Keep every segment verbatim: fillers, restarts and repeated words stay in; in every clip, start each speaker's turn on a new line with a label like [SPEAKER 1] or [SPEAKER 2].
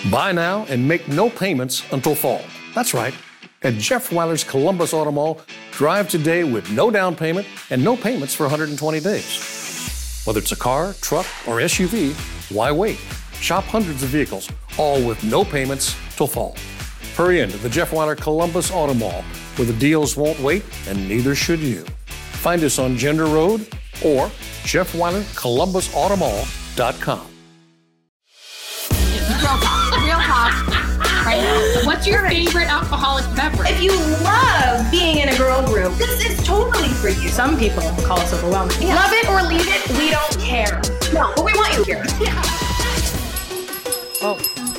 [SPEAKER 1] Buy now and make no payments until fall. That's right. At Jeff Weiler's Columbus Auto Mall, drive today with no down payment and no payments for one hundred twenty days. Whether it's a car, truck, or S U V, why wait? Shop hundreds of vehicles, all with no payments till fall. Hurry into the Jeff Weiler Columbus Auto Mall, where the deals won't wait and neither should you. Find us on Gender Road or jeff weiler columbus auto mall dot com.
[SPEAKER 2] Real talk. Real talk. Right now. What's your favorite alcoholic beverage?
[SPEAKER 3] If you love being in a girl group, this is totally for you.
[SPEAKER 2] Some people call us overwhelming.
[SPEAKER 3] Yeah. Love it or leave it, we don't care. No, but we want you here.
[SPEAKER 2] Yeah. Oh.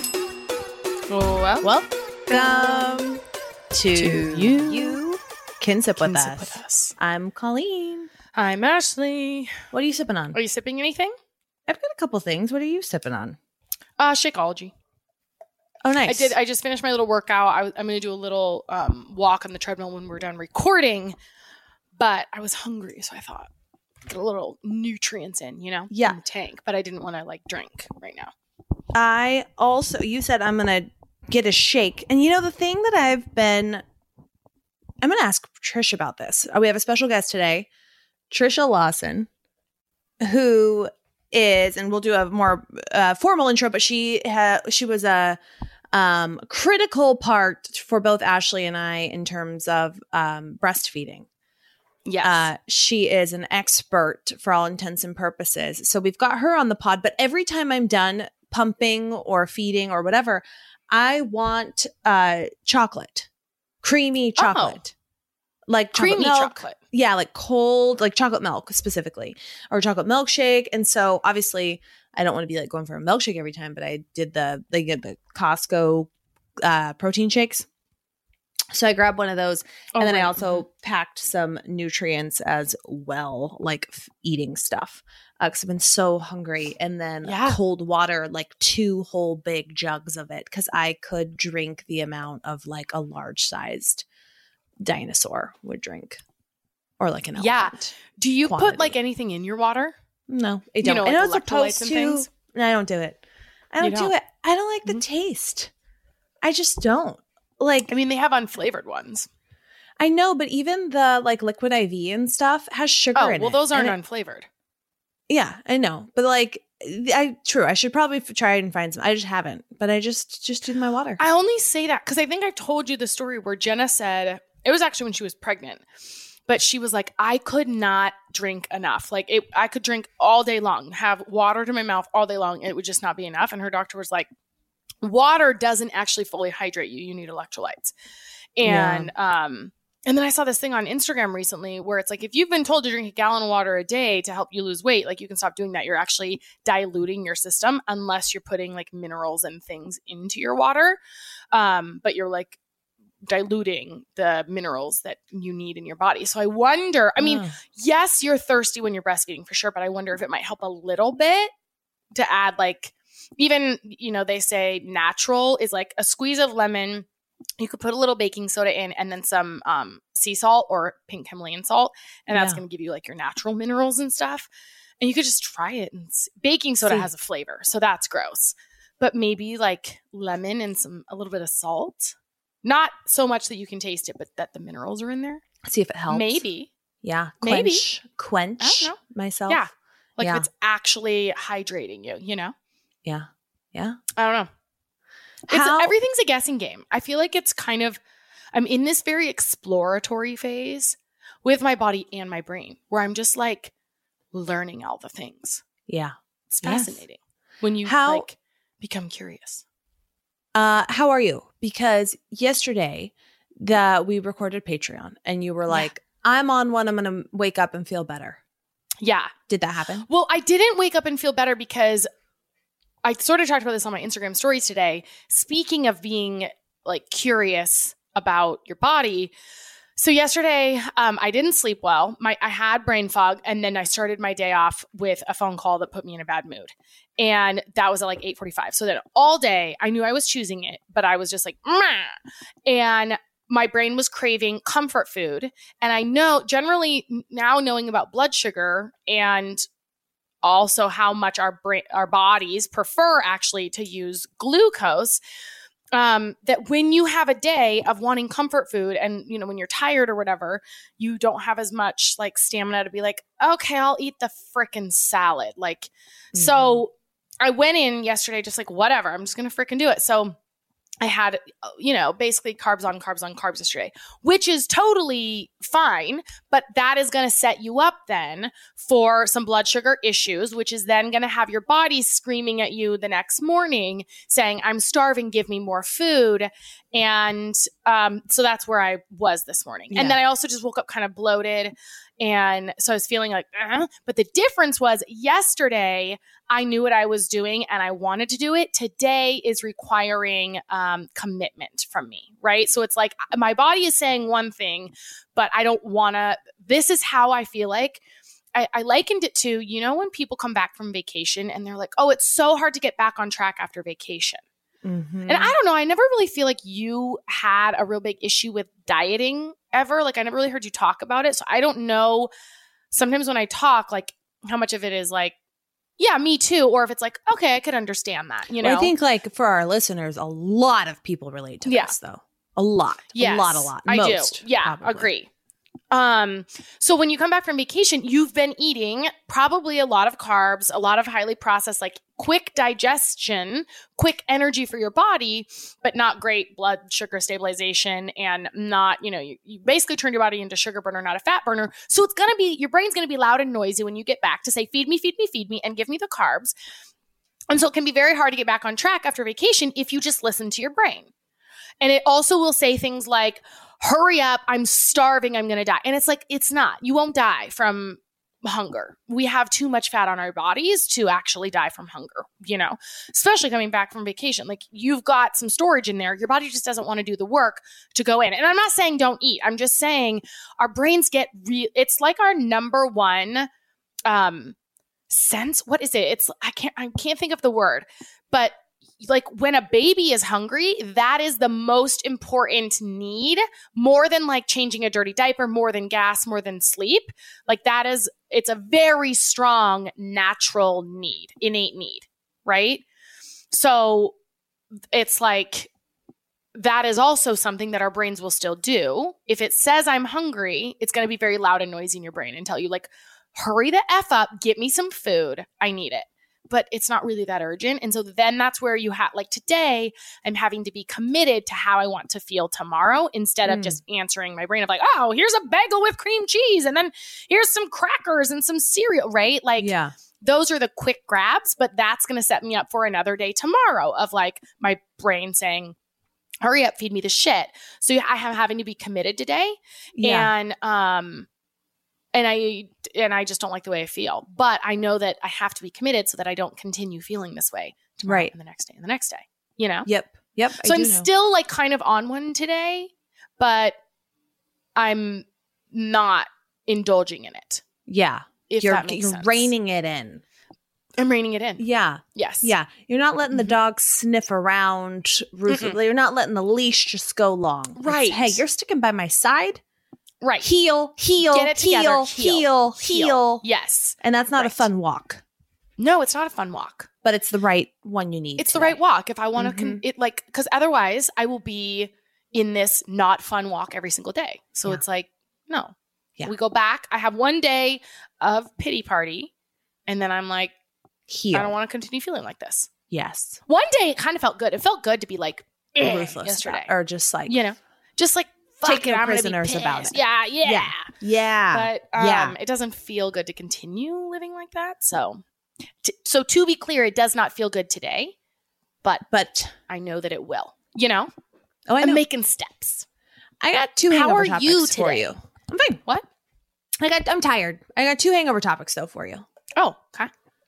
[SPEAKER 2] Well,
[SPEAKER 4] Welcome to,
[SPEAKER 2] to you.
[SPEAKER 4] you can sip,
[SPEAKER 2] Can
[SPEAKER 4] with,
[SPEAKER 2] sip
[SPEAKER 4] us.
[SPEAKER 2] with us.
[SPEAKER 4] I'm Colleen.
[SPEAKER 2] I'm Ashley.
[SPEAKER 4] What are you sipping on?
[SPEAKER 2] Are you sipping anything?
[SPEAKER 4] I've got a couple things. What are you sipping on?
[SPEAKER 2] Uh, Shakeology.
[SPEAKER 4] Oh, nice.
[SPEAKER 2] I did. I just finished my little workout. I was, I'm going to do a little um, walk on the treadmill when we're done recording. But I was hungry, so I thought get a little nutrients in, you know,
[SPEAKER 4] Yeah.
[SPEAKER 2] in the tank. But I didn't want to like drink right now.
[SPEAKER 4] I also, you said I'm going to get a shake. And you know, the thing that I've been, I'm going to ask Trish about this. Uh, We have a special guest today, Trisha Lawson, who is, and we'll do a more uh, formal intro, but she ha- she was a um, critical part for both Ashley and I in terms of um, breastfeeding.
[SPEAKER 2] Yes.
[SPEAKER 4] Uh, she is an expert for all intents and purposes. So we've got her on the pod, but every time I'm done pumping or feeding or whatever, I want uh, chocolate, creamy chocolate. Like chocolate
[SPEAKER 2] Creamy
[SPEAKER 4] milk.
[SPEAKER 2] chocolate.
[SPEAKER 4] Yeah, like cold, like chocolate milk specifically, or chocolate milkshake. And so obviously I don't want to be like going for a milkshake every time, but I did the, they get the Costco uh, protein shakes. So I grabbed one of those.
[SPEAKER 2] Oh,
[SPEAKER 4] and then
[SPEAKER 2] right.
[SPEAKER 4] I also packed some nutrients as well, like f- eating stuff. Because I've been so hungry. And then
[SPEAKER 2] Yeah.
[SPEAKER 4] cold water, like two whole big jugs of it. Because I could drink the amount of like a large sized dinosaur would drink. Or like an
[SPEAKER 2] Yeah.
[SPEAKER 4] elephant.
[SPEAKER 2] Do you
[SPEAKER 4] quantity.
[SPEAKER 2] put like anything in your water?
[SPEAKER 4] No, I
[SPEAKER 2] You
[SPEAKER 4] don't.
[SPEAKER 2] know,
[SPEAKER 4] I know
[SPEAKER 2] like
[SPEAKER 4] it's supposed
[SPEAKER 2] electrolytes and
[SPEAKER 4] to.
[SPEAKER 2] things?
[SPEAKER 4] No, I don't do it. I don't,
[SPEAKER 2] You
[SPEAKER 4] do
[SPEAKER 2] don't?
[SPEAKER 4] it. I don't like the
[SPEAKER 2] Mhm.
[SPEAKER 4] taste. I just don't. Like,
[SPEAKER 2] I mean, they have unflavored ones.
[SPEAKER 4] I know, but even the like liquid I V and stuff has sugar
[SPEAKER 2] Oh,
[SPEAKER 4] in
[SPEAKER 2] well,
[SPEAKER 4] it.
[SPEAKER 2] those aren't
[SPEAKER 4] And it-
[SPEAKER 2] unflavored.
[SPEAKER 4] Yeah, I know, but like, I true. I should probably f- try and find some. I just haven't, but I just just do my water.
[SPEAKER 2] I only say that because I think I told you the story where Jenna said, it was actually when she was pregnant, but she was like, I could not drink enough. Like, it, I could drink all day long, have water to my mouth all day long. It would just not be enough. And her doctor was like, water doesn't actually fully hydrate you. You need electrolytes. And, um, and then I saw this thing on Instagram recently where it's like, if you've been told to drink a gallon of water a day to help you lose weight, like you can stop doing that. You're actually diluting your system unless you're putting like minerals and things into your water. Um, but you're like diluting the minerals that you need in your body. So I wonder, I mean,
[SPEAKER 4] Ugh.
[SPEAKER 2] yes, you're thirsty when you're breastfeeding for sure, but I wonder if it might help a little bit to add like, even, you know, they say natural is like a squeeze of lemon. You could put a little baking soda in and then some um, sea salt or pink Himalayan salt. And that's
[SPEAKER 4] Yeah.
[SPEAKER 2] going to give you like your natural minerals and stuff. And you could just try it. And s- baking soda
[SPEAKER 4] See.
[SPEAKER 2] has a flavor, so that's gross. But maybe like lemon and some a little bit of salt. Not so much that you can taste it, but that the minerals are in there.
[SPEAKER 4] See if it helps.
[SPEAKER 2] Maybe.
[SPEAKER 4] Yeah.
[SPEAKER 2] Maybe.
[SPEAKER 4] Quench, quench
[SPEAKER 2] I don't know.
[SPEAKER 4] myself.
[SPEAKER 2] Yeah. Like
[SPEAKER 4] Yeah.
[SPEAKER 2] if it's actually hydrating you, you know?
[SPEAKER 4] Yeah. Yeah.
[SPEAKER 2] I don't know. It's,
[SPEAKER 4] How-
[SPEAKER 2] everything's a guessing game. I feel like it's kind of, I'm in this very exploratory phase with my body and my brain where I'm just like learning all the things.
[SPEAKER 4] Yeah.
[SPEAKER 2] It's
[SPEAKER 4] Yes.
[SPEAKER 2] fascinating when you
[SPEAKER 4] How-
[SPEAKER 2] like become curious.
[SPEAKER 4] Uh, how are you? Because yesterday that we recorded Patreon and you were like, I'm on one. I'm going to wake up and feel better.
[SPEAKER 2] Yeah.
[SPEAKER 4] Did that happen?
[SPEAKER 2] Well, I didn't wake up and feel better because I sort of talked about this on my Instagram stories today. Speaking of being like curious about your body. So yesterday, um, I didn't sleep well. My I had brain fog, and then I started my day off with a phone call that put me in a bad mood. And that was at like eight forty-five. So then all day, I knew I was choosing it, but I was just like, meh. And my brain was craving comfort food. And I know generally now knowing about blood sugar and also how much our brain, our bodies prefer actually to use glucose. Um, that when you have a day of wanting comfort food and, you know, when you're tired or whatever, you don't have as much like stamina to be like, okay, I'll eat the frickin' salad. Like, mm-hmm. So I went in yesterday just like, whatever, I'm just going to frickin' do it. So I had, you know, basically carbs on carbs on carbs yesterday, which is totally fine. But that is going to set you up then for some blood sugar issues, which is then going to have your body screaming at you the next morning saying, I'm starving, give me more food. And um, so that's where I was this morning. Yeah. And then I also just woke up kind of bloated. And so I was feeling like, uh, but the difference was yesterday, I knew what I was doing and I wanted to do it. Today is requiring um, commitment from me, right? So it's like my body is saying one thing, but I don't want to, this is how I feel like. I, I likened it to, you know, when people come back from vacation and they're like, oh, it's so hard to get back on track after vacation. Mm-hmm. And I don't know, I never really feel like you had a real big issue with dieting ever. Like I never really heard you talk about it. So I don't know sometimes when I talk, like how much of it is like, yeah, me too. Or if it's like, okay, I could understand that, you know?
[SPEAKER 4] Well, I think like for our listeners, a lot of people relate to
[SPEAKER 2] yeah.
[SPEAKER 4] this though. A lot.
[SPEAKER 2] Yes,
[SPEAKER 4] a lot, a lot.
[SPEAKER 2] I
[SPEAKER 4] Most,
[SPEAKER 2] do. Yeah,
[SPEAKER 4] probably.
[SPEAKER 2] Agree. Um, so when you come back from vacation, you've been eating probably a lot of carbs, a lot of highly processed, like quick digestion, quick energy for your body, but not great blood sugar stabilization and not, you know, you, you basically turn your body into a sugar burner, not a fat burner. So it's going to be, your brain's going to be loud and noisy when you get back to say, feed me, feed me, feed me, and give me the carbs. And so it can be very hard to get back on track after vacation if you just listen to your brain. And it also will say things like, hurry up, I'm starving, I'm going to die. And it's like, it's not. You won't die from hunger. We have too much fat on our bodies to actually die from hunger, you know, especially coming back from vacation. Like you've got some storage in there. Your body just doesn't want to do the work to go in. And I'm not saying don't eat. I'm just saying our brains get real. It's like our number one um, sense. What is it? It's, I can't, I can't think of the word, but like when a baby is hungry, that is the most important need, more than like changing a dirty diaper, more than gas, more than sleep. Like that is, it's a very strong natural need, innate need, right? So it's like, that is also something that our brains will still do. If it says I'm hungry, it's going to be very loud and noisy in your brain and tell you like, hurry the F up, get me some food. I need it. But it's not really that urgent. And so then that's where you have, like today, I'm having to be committed to how I want to feel tomorrow instead of mm. just answering my brain of like, oh, here's a bagel with cream cheese. And then here's some crackers and some cereal, right? Like yeah. Those are the quick grabs, but that's going to set me up for another day tomorrow of like my brain saying, hurry up, feed me the shit. So I am having to be committed today. Yeah. And, um, And I and I just don't like the way I feel. But I know that I have to be committed so that I don't continue feeling this way tomorrow right. and the next day and the next day. You know?
[SPEAKER 4] Yep. Yep.
[SPEAKER 2] So
[SPEAKER 4] I
[SPEAKER 2] I'm
[SPEAKER 4] know.
[SPEAKER 2] still like kind of on one today, but I'm not indulging in it.
[SPEAKER 4] Yeah.
[SPEAKER 2] If
[SPEAKER 4] you're,
[SPEAKER 2] that makes
[SPEAKER 4] you're
[SPEAKER 2] sense.
[SPEAKER 4] reining it in.
[SPEAKER 2] I'm reining it in.
[SPEAKER 4] Yeah.
[SPEAKER 2] Yes.
[SPEAKER 4] Yeah. You're not letting the
[SPEAKER 2] mm-hmm.
[SPEAKER 4] dog sniff around ruthlessly. You're not letting the leash just go long.
[SPEAKER 2] Right.
[SPEAKER 4] It's, hey, you're sticking by my side.
[SPEAKER 2] Right.
[SPEAKER 4] Heel, heel,
[SPEAKER 2] Get it together.
[SPEAKER 4] heel, heel, heel,
[SPEAKER 2] heel.
[SPEAKER 4] heel.
[SPEAKER 2] Yes.
[SPEAKER 4] And that's not
[SPEAKER 2] right.
[SPEAKER 4] a fun walk.
[SPEAKER 2] No, it's not a fun walk.
[SPEAKER 4] But it's the right one you need.
[SPEAKER 2] It's
[SPEAKER 4] today.
[SPEAKER 2] the right walk. If I want to,
[SPEAKER 4] mm-hmm.
[SPEAKER 2] con- it like, because otherwise I will be in this not fun walk every single day. So yeah. It's like, no. Yeah. We go back. I have one day of pity party. And then I'm like, heel. I don't want to continue feeling like this.
[SPEAKER 4] Yes.
[SPEAKER 2] One day it kind of felt good. It felt good to be like,
[SPEAKER 4] ruthless
[SPEAKER 2] yesterday.
[SPEAKER 4] Or just like,
[SPEAKER 2] you know, just like,
[SPEAKER 4] taking
[SPEAKER 2] it,
[SPEAKER 4] prisoners about it.
[SPEAKER 2] Yeah, yeah.
[SPEAKER 4] Yeah. Yeah.
[SPEAKER 2] But um,
[SPEAKER 4] yeah.
[SPEAKER 2] it doesn't feel good to continue living like that. So, t- so to be clear, it does not feel good today, but
[SPEAKER 4] but
[SPEAKER 2] I know that it will. You know?
[SPEAKER 4] Oh, I know.
[SPEAKER 2] I'm making steps.
[SPEAKER 4] I got two
[SPEAKER 2] How
[SPEAKER 4] hangover
[SPEAKER 2] are
[SPEAKER 4] topics
[SPEAKER 2] you
[SPEAKER 4] for
[SPEAKER 2] today?
[SPEAKER 4] you. I'm fine.
[SPEAKER 2] What?
[SPEAKER 4] I got. I'm tired. I got two hangover topics though for you.
[SPEAKER 2] Oh, okay.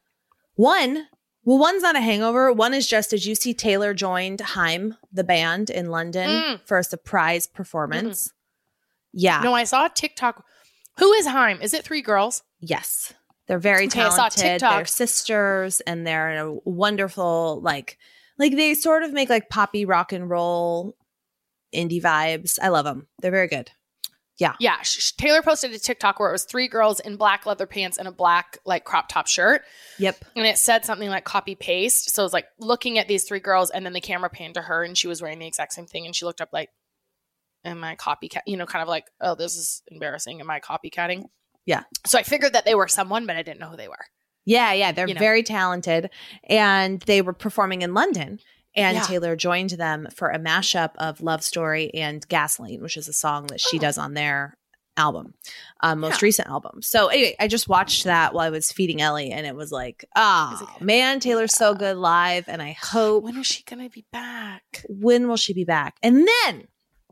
[SPEAKER 4] One. Well, one's not a hangover. One is just as you see Taylor joined Haim, the band in London, mm. for a surprise performance. Mm-hmm. Yeah.
[SPEAKER 2] No, I saw a TikTok. Who is Haim? Is it three girls?
[SPEAKER 4] Yes. They're very
[SPEAKER 2] okay,
[SPEAKER 4] talented. They're sisters and they're a wonderful, like, like they sort of make like poppy rock and roll indie vibes. I love them. They're very good. Yeah.
[SPEAKER 2] Yeah. Sh- Taylor posted a TikTok where it was three girls in black leather pants and a black like crop top shirt.
[SPEAKER 4] Yep.
[SPEAKER 2] And it said something like copy paste. So it was like looking at these three girls and then the camera panned to her and she was wearing the exact same thing. And she looked up like, am I copycat? You know, kind of like, oh, this is embarrassing. Am I copycatting?
[SPEAKER 4] Yeah.
[SPEAKER 2] So I figured that they were someone, but I didn't know who they were.
[SPEAKER 4] Yeah. Yeah. They're
[SPEAKER 2] You know.
[SPEAKER 4] very talented. And they were performing in London. And
[SPEAKER 2] Yeah.
[SPEAKER 4] Taylor joined them for a mashup of Love Story and Gasoline, which is a song that she
[SPEAKER 2] Oh.
[SPEAKER 4] does on their album, um, most
[SPEAKER 2] Yeah.
[SPEAKER 4] recent album. So anyway, I just watched that while I was feeding Ellie, and it was like, oh
[SPEAKER 2] Is it good?
[SPEAKER 4] man, Taylor's so good live, and I hope
[SPEAKER 2] When is she going to be back?
[SPEAKER 4] when will she be back? And then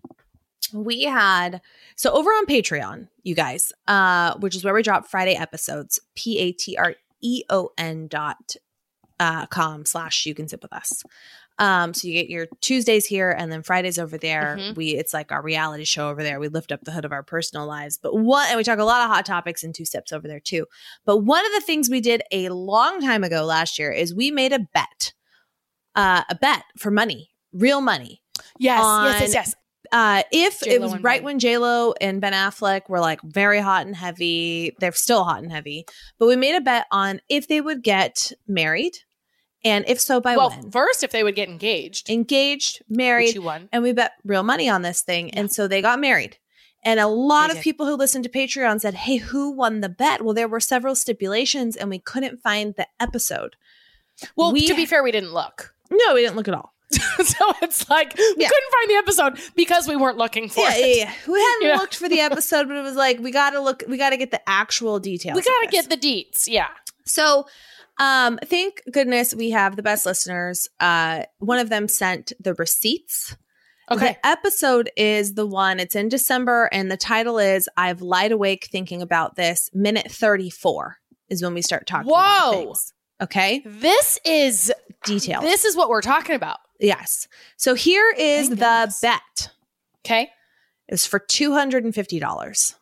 [SPEAKER 4] we had so over on Patreon, you guys, uh, which is where we drop Friday episodes, P A T R E O N dot uh, com slash you can sip with us. Um, so you get your Tuesdays here and then Fridays over there.
[SPEAKER 2] Mhm.
[SPEAKER 4] We it's like our reality show over there. We lift up the hood of our personal lives. But one and we talk a lot of hot topics and two sips over there too. But one of the things we did a long time ago last year is we made a bet. Uh, a bet for money, real money.
[SPEAKER 2] Yes,
[SPEAKER 4] On-
[SPEAKER 2] yes, yes, yes.
[SPEAKER 4] Uh, if it
[SPEAKER 2] J-Lo
[SPEAKER 4] was
[SPEAKER 2] and
[SPEAKER 4] right
[SPEAKER 2] Ben.
[SPEAKER 4] when J-Lo and Ben Affleck were like very hot and heavy, they're still hot and heavy. But we made a bet on if they would get married, and if so, by
[SPEAKER 2] Well,
[SPEAKER 4] when.
[SPEAKER 2] first, if they would get engaged,
[SPEAKER 4] Engaged,
[SPEAKER 2] which
[SPEAKER 4] married,
[SPEAKER 2] you won.
[SPEAKER 4] and we bet real money on this thing.
[SPEAKER 2] Yeah.
[SPEAKER 4] And so they got married. And a lot
[SPEAKER 2] They
[SPEAKER 4] of
[SPEAKER 2] did.
[SPEAKER 4] people who listened to Patreon said, hey, who won the bet? Well, there were several stipulations and we couldn't find the episode.
[SPEAKER 2] Well,
[SPEAKER 4] we-
[SPEAKER 2] to be fair, we didn't look.
[SPEAKER 4] No, we didn't look at all.
[SPEAKER 2] So it's like, we
[SPEAKER 4] Yeah.
[SPEAKER 2] couldn't find the episode because we weren't looking for
[SPEAKER 4] Yeah,
[SPEAKER 2] it.
[SPEAKER 4] yeah, yeah. We hadn't
[SPEAKER 2] Yeah.
[SPEAKER 4] looked for the episode, but it was like, we got to look, we got to get the actual details.
[SPEAKER 2] We
[SPEAKER 4] of
[SPEAKER 2] got to
[SPEAKER 4] this.
[SPEAKER 2] get the deets. Yeah.
[SPEAKER 4] So, um, thank goodness we have the best listeners. Uh, one of them sent the receipts.
[SPEAKER 2] Okay.
[SPEAKER 4] The episode is the one, it's in December, and the title is I've Lied Awake Thinking About This. Minute thirty-four is when we start talking about
[SPEAKER 2] Whoa.
[SPEAKER 4] things. Okay?
[SPEAKER 2] This is
[SPEAKER 4] Detail.
[SPEAKER 2] this is what we're talking about.
[SPEAKER 4] Yes. So here is
[SPEAKER 2] Thank
[SPEAKER 4] the
[SPEAKER 2] goodness.
[SPEAKER 4] bet.
[SPEAKER 2] Okay.
[SPEAKER 4] It's for two hundred fifty dollars.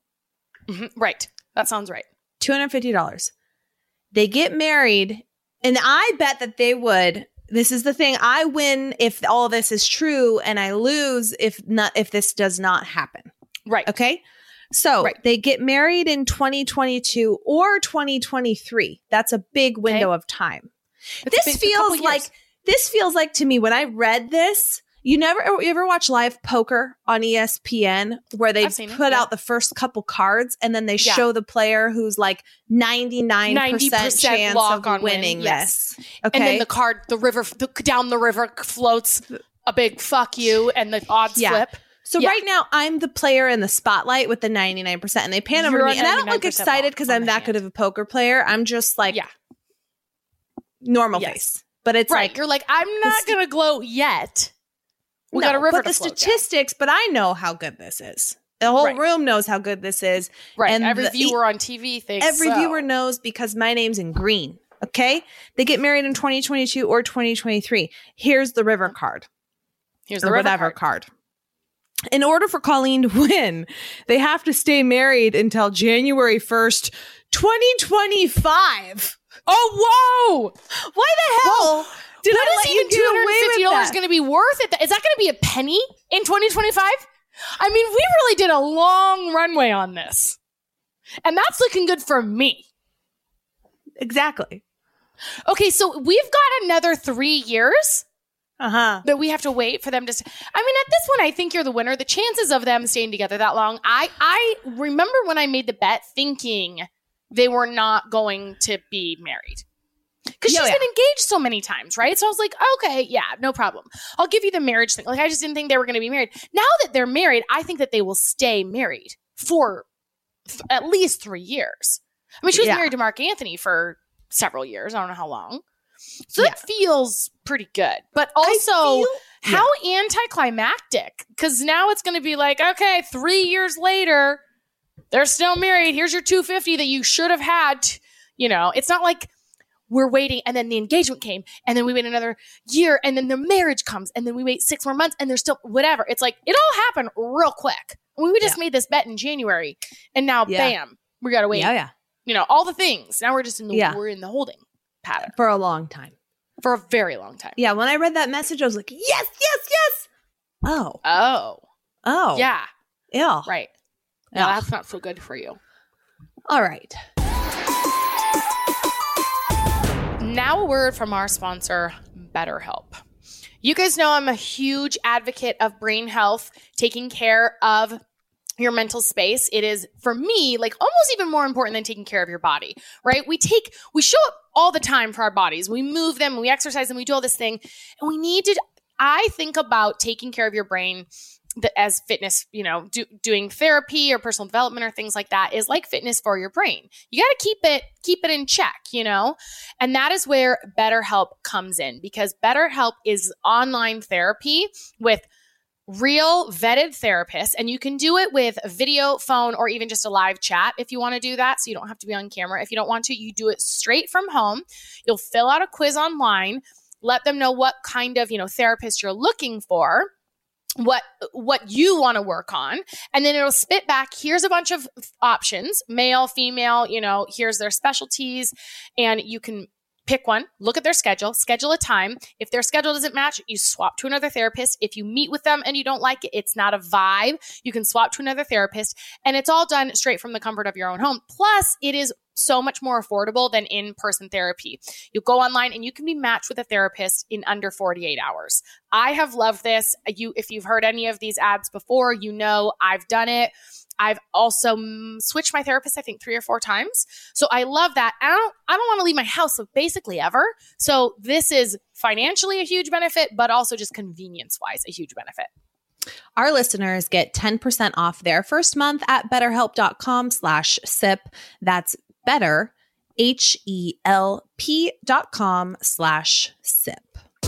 [SPEAKER 2] Mhm. Right. That sounds right.
[SPEAKER 4] two hundred fifty dollars. They get married, and I bet that they would. This is the thing. I win if all this is true, and I lose if not if this does not happen.
[SPEAKER 2] Right.
[SPEAKER 4] Okay? So
[SPEAKER 2] Right.
[SPEAKER 4] they get married in twenty twenty-two or twenty twenty-three. That's a big window of time.
[SPEAKER 2] It's
[SPEAKER 4] this
[SPEAKER 2] been a
[SPEAKER 4] feels
[SPEAKER 2] couple
[SPEAKER 4] like
[SPEAKER 2] years.
[SPEAKER 4] this feels like to me when I read this. You never you ever watch live poker on E S P N where they
[SPEAKER 2] I've seen it,
[SPEAKER 4] put
[SPEAKER 2] yeah.
[SPEAKER 4] out the first couple cards and then they
[SPEAKER 2] Yeah.
[SPEAKER 4] show the player who's like ninety-nine percent
[SPEAKER 2] ninety percent
[SPEAKER 4] chance
[SPEAKER 2] lock
[SPEAKER 4] of
[SPEAKER 2] on win,
[SPEAKER 4] winning
[SPEAKER 2] yes.
[SPEAKER 4] this. Okay.
[SPEAKER 2] And then the card, the river, the, down the river floats a big fuck you and the odds
[SPEAKER 4] Yeah.
[SPEAKER 2] flip.
[SPEAKER 4] So
[SPEAKER 2] Yeah.
[SPEAKER 4] right now, I'm the player in the spotlight with the ninety-nine percent, and they pan over
[SPEAKER 2] You're
[SPEAKER 4] to me,
[SPEAKER 2] a
[SPEAKER 4] and I don't look
[SPEAKER 2] ninety-nine percent
[SPEAKER 4] excited
[SPEAKER 2] lock
[SPEAKER 4] because
[SPEAKER 2] on
[SPEAKER 4] I'm
[SPEAKER 2] the
[SPEAKER 4] that
[SPEAKER 2] hand.
[SPEAKER 4] good of a poker player. I'm just like
[SPEAKER 2] Yeah.
[SPEAKER 4] normal
[SPEAKER 2] Yes.
[SPEAKER 4] face, but it's
[SPEAKER 2] Right.
[SPEAKER 4] like
[SPEAKER 2] You're like, I'm not
[SPEAKER 4] st-
[SPEAKER 2] going to gloat yet. We
[SPEAKER 4] no,
[SPEAKER 2] got a river
[SPEAKER 4] but
[SPEAKER 2] to
[SPEAKER 4] the
[SPEAKER 2] float down.
[SPEAKER 4] statistics. But I know how good this is. The whole
[SPEAKER 2] Right.
[SPEAKER 4] room knows how good this is.
[SPEAKER 2] Right.
[SPEAKER 4] and
[SPEAKER 2] Every
[SPEAKER 4] the-
[SPEAKER 2] viewer on T V thinks
[SPEAKER 4] Every
[SPEAKER 2] so.
[SPEAKER 4] viewer knows because my name's in green. Okay, they get married in twenty twenty-two or twenty twenty-three. Here's the river card.
[SPEAKER 2] Here's
[SPEAKER 4] or
[SPEAKER 2] the river
[SPEAKER 4] whatever
[SPEAKER 2] card.
[SPEAKER 4] card. In order for Colleen to win, they have to stay married until January first, twenty twenty-five.
[SPEAKER 2] Oh, whoa!
[SPEAKER 4] Why the hell did
[SPEAKER 2] What
[SPEAKER 4] I
[SPEAKER 2] is
[SPEAKER 4] let you
[SPEAKER 2] even two
[SPEAKER 4] get
[SPEAKER 2] hundred
[SPEAKER 4] away
[SPEAKER 2] and fifty
[SPEAKER 4] with
[SPEAKER 2] dollars
[SPEAKER 4] that?
[SPEAKER 2] going to be worth it? Is that going to be a penny in twenty twenty-five? I mean, we really did a long runway on this. And that's looking good for me.
[SPEAKER 4] Exactly.
[SPEAKER 2] Okay, so we've got another three years
[SPEAKER 4] Uh-huh.
[SPEAKER 2] that we have to wait for them to. St- I mean, at this one, I think you're the winner. The chances of them staying together that long, I I remember when I made the bet thinking they were not going to be married. Because
[SPEAKER 4] Yeah,
[SPEAKER 2] she's
[SPEAKER 4] yeah.
[SPEAKER 2] been engaged so many times, right? So I was like, okay, yeah, no problem. I'll give you the marriage thing. Like, I just didn't think they were going to be married. Now that they're married, I think that they will stay married for th- at least three years. I mean, she was
[SPEAKER 4] Yeah.
[SPEAKER 2] married to Mark Anthony for several years. I don't know how long. So
[SPEAKER 4] Yeah.
[SPEAKER 2] that feels pretty good. But also,
[SPEAKER 4] feel-
[SPEAKER 2] how anticlimactic. Because now it's going to be like, okay, three years later, they're still married. Here's your two hundred fifty that you should have had. t- You know, it's not like we're waiting and then the engagement came and then we wait another year and then the marriage comes and then we wait six more months and there's still whatever. It's like, it all happened real quick. I mean, we just
[SPEAKER 4] Yeah.
[SPEAKER 2] made this bet in January and now
[SPEAKER 4] Yeah.
[SPEAKER 2] bam, we got to wait.
[SPEAKER 4] Yeah, yeah.
[SPEAKER 2] You know, all the things. Now we're just in the,
[SPEAKER 4] Yeah.
[SPEAKER 2] we're in the holding pattern
[SPEAKER 4] For a long time.
[SPEAKER 2] for a very long time.
[SPEAKER 4] Yeah, when I read that message, I was like, yes, yes, yes. Oh.
[SPEAKER 2] Oh,
[SPEAKER 4] Oh.
[SPEAKER 2] yeah,
[SPEAKER 4] Yeah.
[SPEAKER 2] right. Now,
[SPEAKER 4] Ugh.
[SPEAKER 2] that's not so good for you.
[SPEAKER 4] All right.
[SPEAKER 2] Now a word from our sponsor, BetterHelp. You guys know I'm a huge advocate of brain health, taking care of your mental space. It is, for me, like almost even more important than taking care of your body, right? We take, we show up all the time for our bodies. We move them, we exercise them, we do all this thing. And we need to, I think about taking care of your brain as fitness, you know, do, doing therapy or personal development or things like that is like fitness for your brain. You got to keep it, keep it in check, you know? And that is where BetterHelp comes in, because BetterHelp is online therapy with real vetted therapists, and you can do it with a video, phone, or even just a live chat if you want to do that. So you don't have to be on camera. If you don't want to, you do it straight from home. You'll fill out a quiz online, let them know what kind of, you know, therapist you're looking for, what what you want to work on, and then it'll spit back, here's a bunch of options, male, female, you know, here's their specialties, and you can pick one, look at their schedule, schedule a time. If their schedule doesn't match, you swap to another therapist. If you meet with them and you don't like it, it's not a vibe, you can swap to another therapist, and it's all done straight from the comfort of your own home. Plus, it is so much more affordable than in-person therapy. You go online and you can be matched with a therapist in under forty-eight hours. I have loved this. You, if you've heard any of these ads before, you know I've done it. I've also mm, switched my therapist, I think, three or four times. So I love that. I don't, I don't want to leave my house basically ever. So this is financially a huge benefit, but also just convenience-wise a huge benefit.
[SPEAKER 4] Our listeners get ten percent off their first month at betterhelp.com slash sip. That's better, H E L P dot com slash sip.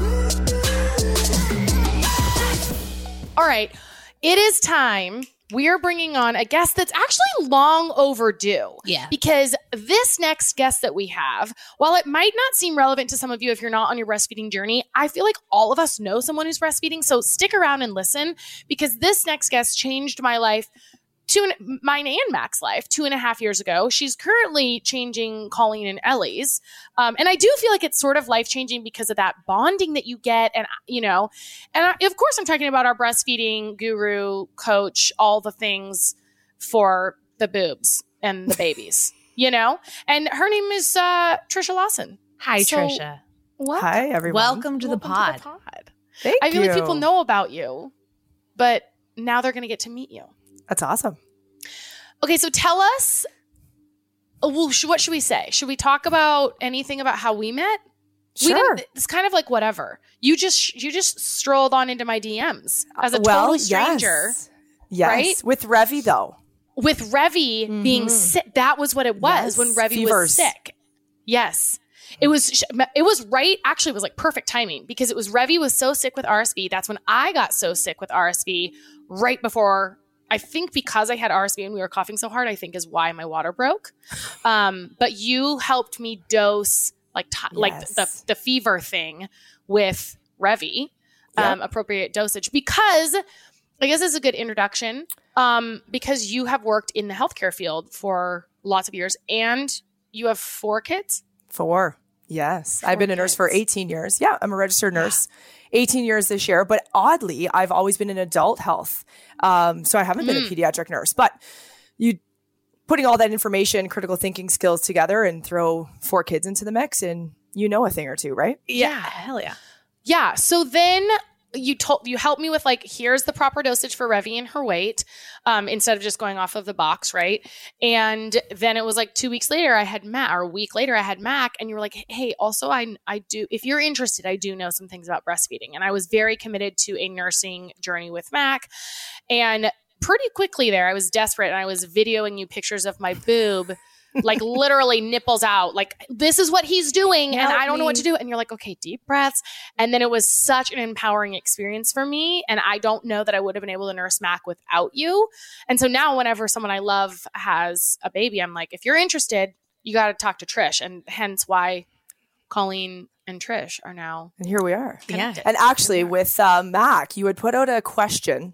[SPEAKER 2] All right. It is time. We are bringing on a guest that's actually long overdue.
[SPEAKER 4] Yeah.
[SPEAKER 2] Because this next guest that we have, while it might not seem relevant to some of you if you're not on your breastfeeding journey, I feel like all of us know someone who's breastfeeding. So stick around and listen, because this next guest changed my life, two, mine and Mac's life, two and a half years ago. She's currently changing Colleen and Ellie's. Um, and I do feel like it's sort of life-changing because of that bonding that you get. And, you know, and I, of course I'm talking about our breastfeeding guru, coach, all the things for the boobs and the babies, you know? And her name is uh, Trisha Lawson.
[SPEAKER 4] Hi,
[SPEAKER 2] So,
[SPEAKER 4] Trisha.
[SPEAKER 2] Welcome.
[SPEAKER 5] Hi, everyone.
[SPEAKER 4] Welcome to the
[SPEAKER 2] Welcome
[SPEAKER 4] pod.
[SPEAKER 2] to the pod.
[SPEAKER 5] Thank
[SPEAKER 2] I feel
[SPEAKER 5] you.
[SPEAKER 2] like people know about you, but now they're going to get to meet you.
[SPEAKER 5] That's awesome.
[SPEAKER 2] Okay, so tell us, oh, well, sh- what should we say? Should we talk about anything about how we met? We
[SPEAKER 5] Sure.
[SPEAKER 2] didn't, it's kind of like whatever. You just you just strolled on into my D Ms as a
[SPEAKER 5] well,
[SPEAKER 2] total stranger
[SPEAKER 5] Yes. yes.
[SPEAKER 2] right?
[SPEAKER 5] With Revy, though.
[SPEAKER 2] with Revy being sick. That was what it was
[SPEAKER 5] Yes.
[SPEAKER 2] when Revy was
[SPEAKER 5] Fevers.
[SPEAKER 2] sick. Yes. It was sh- it was right, actually it was like perfect timing, because it was Revy was so sick with R S V. That's when I got so sick with R S V, right before, I think because I had R S V and we were coughing so hard, I think is why my water broke. Um, but you helped me dose like t- like
[SPEAKER 5] Yes.
[SPEAKER 2] the the fever thing with Revy, um, appropriate dosage, because I guess it's a good introduction, um, because you have worked in the healthcare field for lots of years and you have four kids.
[SPEAKER 5] Four. Yes.
[SPEAKER 2] Four
[SPEAKER 5] I've been a nurse for
[SPEAKER 2] kids.
[SPEAKER 5] eighteen years. Yeah, I'm a registered nurse. eighteen years this year. But oddly, I've always been in adult health. Um, so I haven't been a
[SPEAKER 2] Mm.
[SPEAKER 5] pediatric nurse. But you putting all that information, critical thinking skills together and throw four kids into the mix and you know a thing or two, right?
[SPEAKER 2] Yeah.
[SPEAKER 4] Hell yeah.
[SPEAKER 2] Yeah. So then you told you helped me with like, here's the proper dosage for Revy and her weight, um, instead of just going off of the box, right? And then it was like two weeks later, I had Mac, or a week later, I had Mac, and you were like, hey, also I I do, if you're interested, I do know some things about breastfeeding, and I was very committed to a nursing journey with Mac, and pretty quickly there, I was desperate, and I was videoing you pictures of my boob. Like literally nipples out, like this is what he's doing and
[SPEAKER 5] Help
[SPEAKER 2] I don't know what
[SPEAKER 5] me.
[SPEAKER 2] to do. And you're like, okay, deep breaths. And then it was such an empowering experience for me. And I don't know that I would have been able to nurse Mac without you. And so now whenever someone I love has a baby, I'm like, if you're interested, you got to talk to Trish. And hence why Colleen and Trish are now
[SPEAKER 5] And here we are.
[SPEAKER 2] connected.
[SPEAKER 5] And actually, with uh, Mac, you had put out a question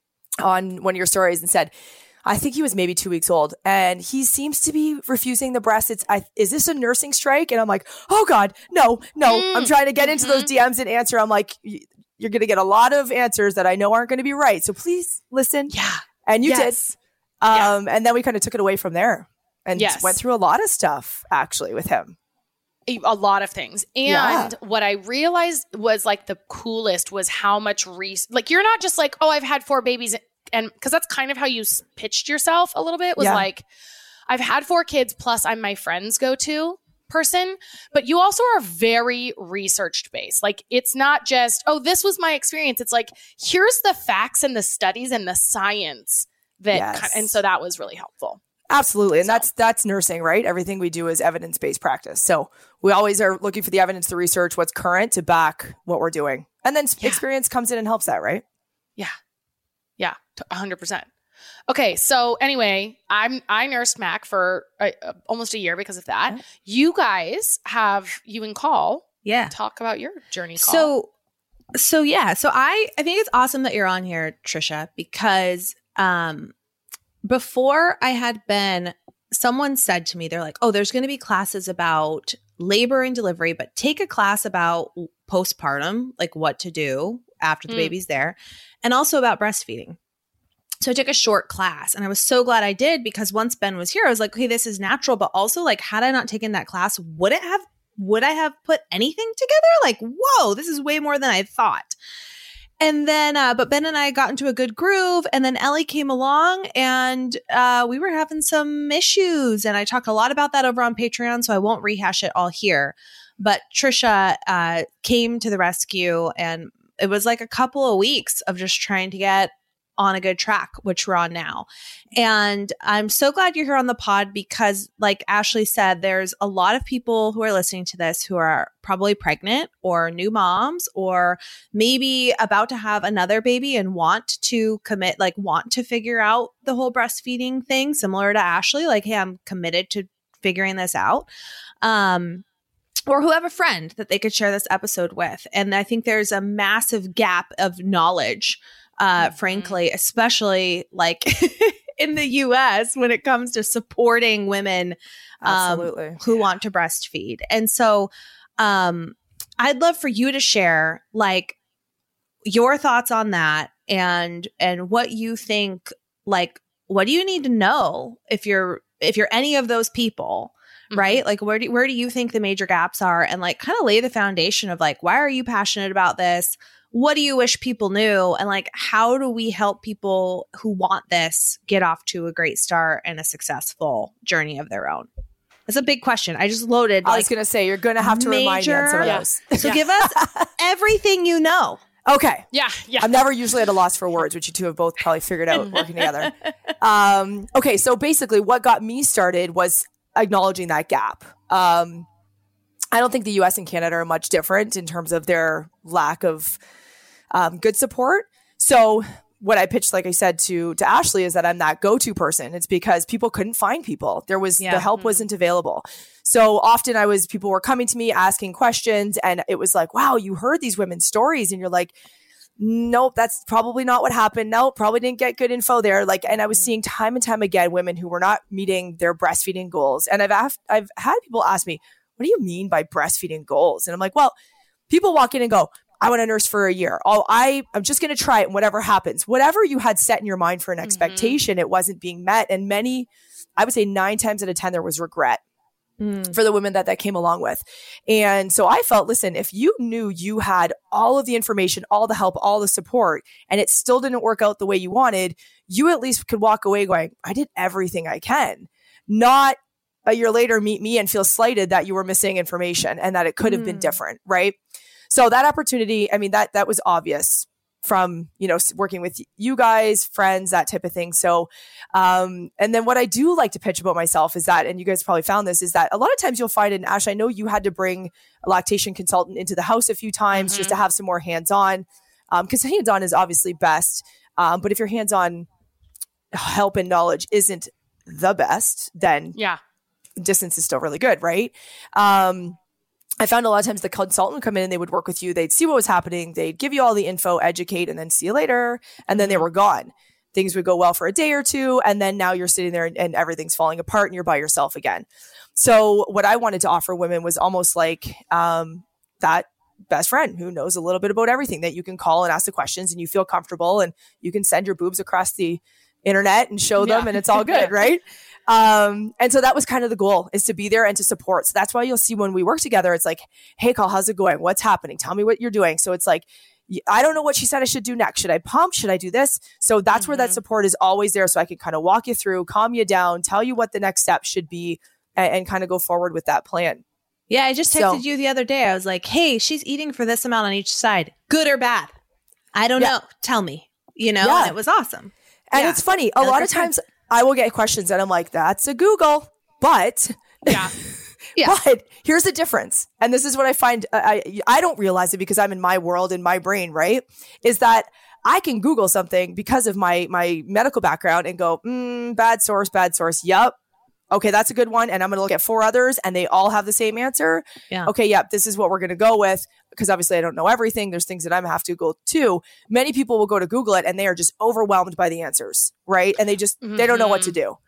[SPEAKER 5] on one of your stories and said, I think he was maybe two weeks old and he seems to be refusing the breast. It's, I, is this a nursing strike? And I'm like, oh God, no, no.
[SPEAKER 2] Mm.
[SPEAKER 5] I'm trying to get into those D Ms and answer. I'm like, y- you're going to get a lot of answers that I know aren't going to be right. So please listen.
[SPEAKER 2] Yeah.
[SPEAKER 5] And you
[SPEAKER 2] Yes.
[SPEAKER 5] did. Um, and then we kind of took it away from there and
[SPEAKER 2] Yes.
[SPEAKER 5] went through a lot of stuff actually with him.
[SPEAKER 2] A, a lot of things. And
[SPEAKER 5] Yeah.
[SPEAKER 2] what I realized was like the coolest was how much re- like you're not just like, oh, I've had four babies, and because that's kind of how you s- pitched yourself a little bit was
[SPEAKER 5] Yeah.
[SPEAKER 2] like, I've had four kids plus I'm my friend's go-to person, but you also are very researched based. Like it's not just, oh, this was my experience. It's like, here's the facts and the studies and the science that,
[SPEAKER 5] Yes.
[SPEAKER 2] ki- and so that was really helpful.
[SPEAKER 5] Absolutely. And
[SPEAKER 2] So-
[SPEAKER 5] that's that's nursing, right? Everything we do is evidence-based practice. So we always are looking for the evidence, the research, what's current to back what we're doing. And then
[SPEAKER 2] Yeah.
[SPEAKER 5] experience comes in and helps that, right?
[SPEAKER 2] Yeah. Yeah. t- one hundred percent. Okay. So anyway, I'm, I nursed Mac for uh, uh, almost a year because of that.
[SPEAKER 5] Yeah.
[SPEAKER 2] You guys have, you and Call
[SPEAKER 4] Yeah.
[SPEAKER 2] talk about your journey. Call.
[SPEAKER 4] So, so yeah. So I, I think it's awesome that you're on here, Trisha, because um, before I had been, someone said to me, they're like, oh, there's going to be classes about labor and delivery, but take a class about postpartum, like what to do after the
[SPEAKER 2] Mm.
[SPEAKER 4] baby's there, and also about breastfeeding. So I took a short class and I was so glad I did, because once Ben was here, I was like, okay, this is natural. But also, like, had I not taken that class, would it have, would I have put anything together? Like, whoa, this is way more than I thought. And then, uh, but Ben and I got into a good groove, and then Ellie came along, and uh, we were having some issues. And I talk a lot about that over on Patreon, so I won't rehash it all here. But Trisha uh, came to the rescue, and it was like a couple of weeks of just trying to get on a good track, which we're on now. And I'm so glad you're here on the pod, because like Ashley said, there's a lot of people who are listening to this who are probably pregnant or new moms, or maybe about to have another baby and want to commit, like want to figure out the whole breastfeeding thing, similar to Ashley, like, hey, I'm committed to figuring this out. Um, or who have a friend that they could share this episode with. And I think there's a massive gap of knowledge, uh,
[SPEAKER 2] Mhm.
[SPEAKER 4] frankly, especially like in the U S when it comes to supporting women um,
[SPEAKER 5] Absolutely.
[SPEAKER 4] who want to breastfeed. And so um, I'd love for you to share like your thoughts on that, and and what you think, like, what do you need to know if you're if you're any of those people,
[SPEAKER 2] Mhm.
[SPEAKER 4] right? Like, where do where do you think the major gaps are, and like kind of lay the foundation of like, why are you passionate about this? What do you wish people knew? And like, how do we help people who want this get off to a great start and a successful journey of their own? It's a big question. I just loaded.
[SPEAKER 5] I
[SPEAKER 4] like,
[SPEAKER 5] was going to say, you're going to have to remind me on some of
[SPEAKER 2] major-
[SPEAKER 5] those.
[SPEAKER 4] so give us everything you know.
[SPEAKER 5] Okay.
[SPEAKER 2] Yeah. Yeah.
[SPEAKER 5] I'm never usually at a loss for words, which you two have both probably figured out working together. Um, okay, so basically what got me started was acknowledging that gap. Um, I don't think the U S and Canada are much different in terms of their lack of um, good support. So what I pitched, like I said to to Ashley, is that I'm that go-to person. It's because people couldn't find people. There was
[SPEAKER 4] Yeah.
[SPEAKER 5] the help wasn't available. So often I was people were coming to me asking questions, and it was like, wow, you heard these women's stories, and you're like, nope, that's probably not what happened. No, probably didn't get good info there. Like, and I was seeing time and time again women who were not meeting their breastfeeding goals. And I've asked, I've had people ask me, what do you mean by breastfeeding goals? And I'm like, well, people walk in and go, I want to nurse for a year. Oh, I, I'm just going to try it, and whatever happens, whatever you had set in your mind for an expectation, it wasn't being met. And many, I would say nine times out of ten, there was regret for the women that that came along with. And so I felt, listen, if you knew you had all of the information, all the help, all the support, and it still didn't work out the way you wanted, you at least could walk away going, I did everything I can. Not a year later, meet me and feel slighted that you were missing information and that it could have been different. Right. So that opportunity, I mean, that, that was obvious from, you know, working with you guys, friends, that type of thing. So, um, and then what I do like to pitch about myself is that, and you guys probably found this, is that a lot of times you'll find, and Ash, I know you had to bring a lactation consultant into the house a few times
[SPEAKER 2] Mhm.
[SPEAKER 5] just to have some more hands-on, um, because hands-on is obviously best. Um, but if your hands-on help and knowledge isn't the best, then
[SPEAKER 2] Yeah.
[SPEAKER 5] distance is still really good, right? Um, I found a lot of times the consultant would come in and they would work with you. They'd see what was happening. They'd give you all the info, educate, and then see you later. And then they were gone. Things would go well for a day or two. And then now you're sitting there and, and everything's falling apart and you're by yourself again. So what I wanted to offer women was almost like um, that best friend who knows a little bit about everything, that you can call and ask the questions and you feel comfortable, and you can send your boobs across the internet and show them
[SPEAKER 2] Yeah.
[SPEAKER 5] and it's all good, right? Um, and so that was kind of the goal, is to be there and to support. So that's why you'll see when we work together, it's like, hey, Call, how's it going? What's happening? Tell me what you're doing. So it's like, I don't know what she said I should do next. Should I pump? Should I do this? So that's mm-hmm. where that support is always there. So I can kind of walk you through, calm you down, tell you what the next step should be, and, and kind of go forward with that plan.
[SPEAKER 4] Yeah, I just texted
[SPEAKER 5] So-
[SPEAKER 4] you the other day. I was like, hey, she's eating for this amount on each side. Good or bad? I don't
[SPEAKER 5] Yeah.
[SPEAKER 4] know. Tell me. You know,
[SPEAKER 5] Yeah.
[SPEAKER 4] and it was awesome.
[SPEAKER 5] And
[SPEAKER 4] Yeah.
[SPEAKER 5] it's funny. A lot of times I will get questions and I'm like, that's a Google. But
[SPEAKER 2] Yeah.
[SPEAKER 4] Yeah.
[SPEAKER 5] But here's the difference. And this is what I find, I, I don't realize it because I'm in my world, in my brain, right? Is that I can Google something because of my, my medical background and go, mm, bad source, bad source. Yep. Okay, that's a good one. And I'm going to look at four others and they all have the same answer.
[SPEAKER 4] Yeah.
[SPEAKER 5] Okay, yep, this is what we're going to go with, because obviously I don't know everything. There's things that I'm going to have to go to. Many people will go to Google it and they are just overwhelmed by the answers, right? And they just, mm-hmm. they don't know what to do.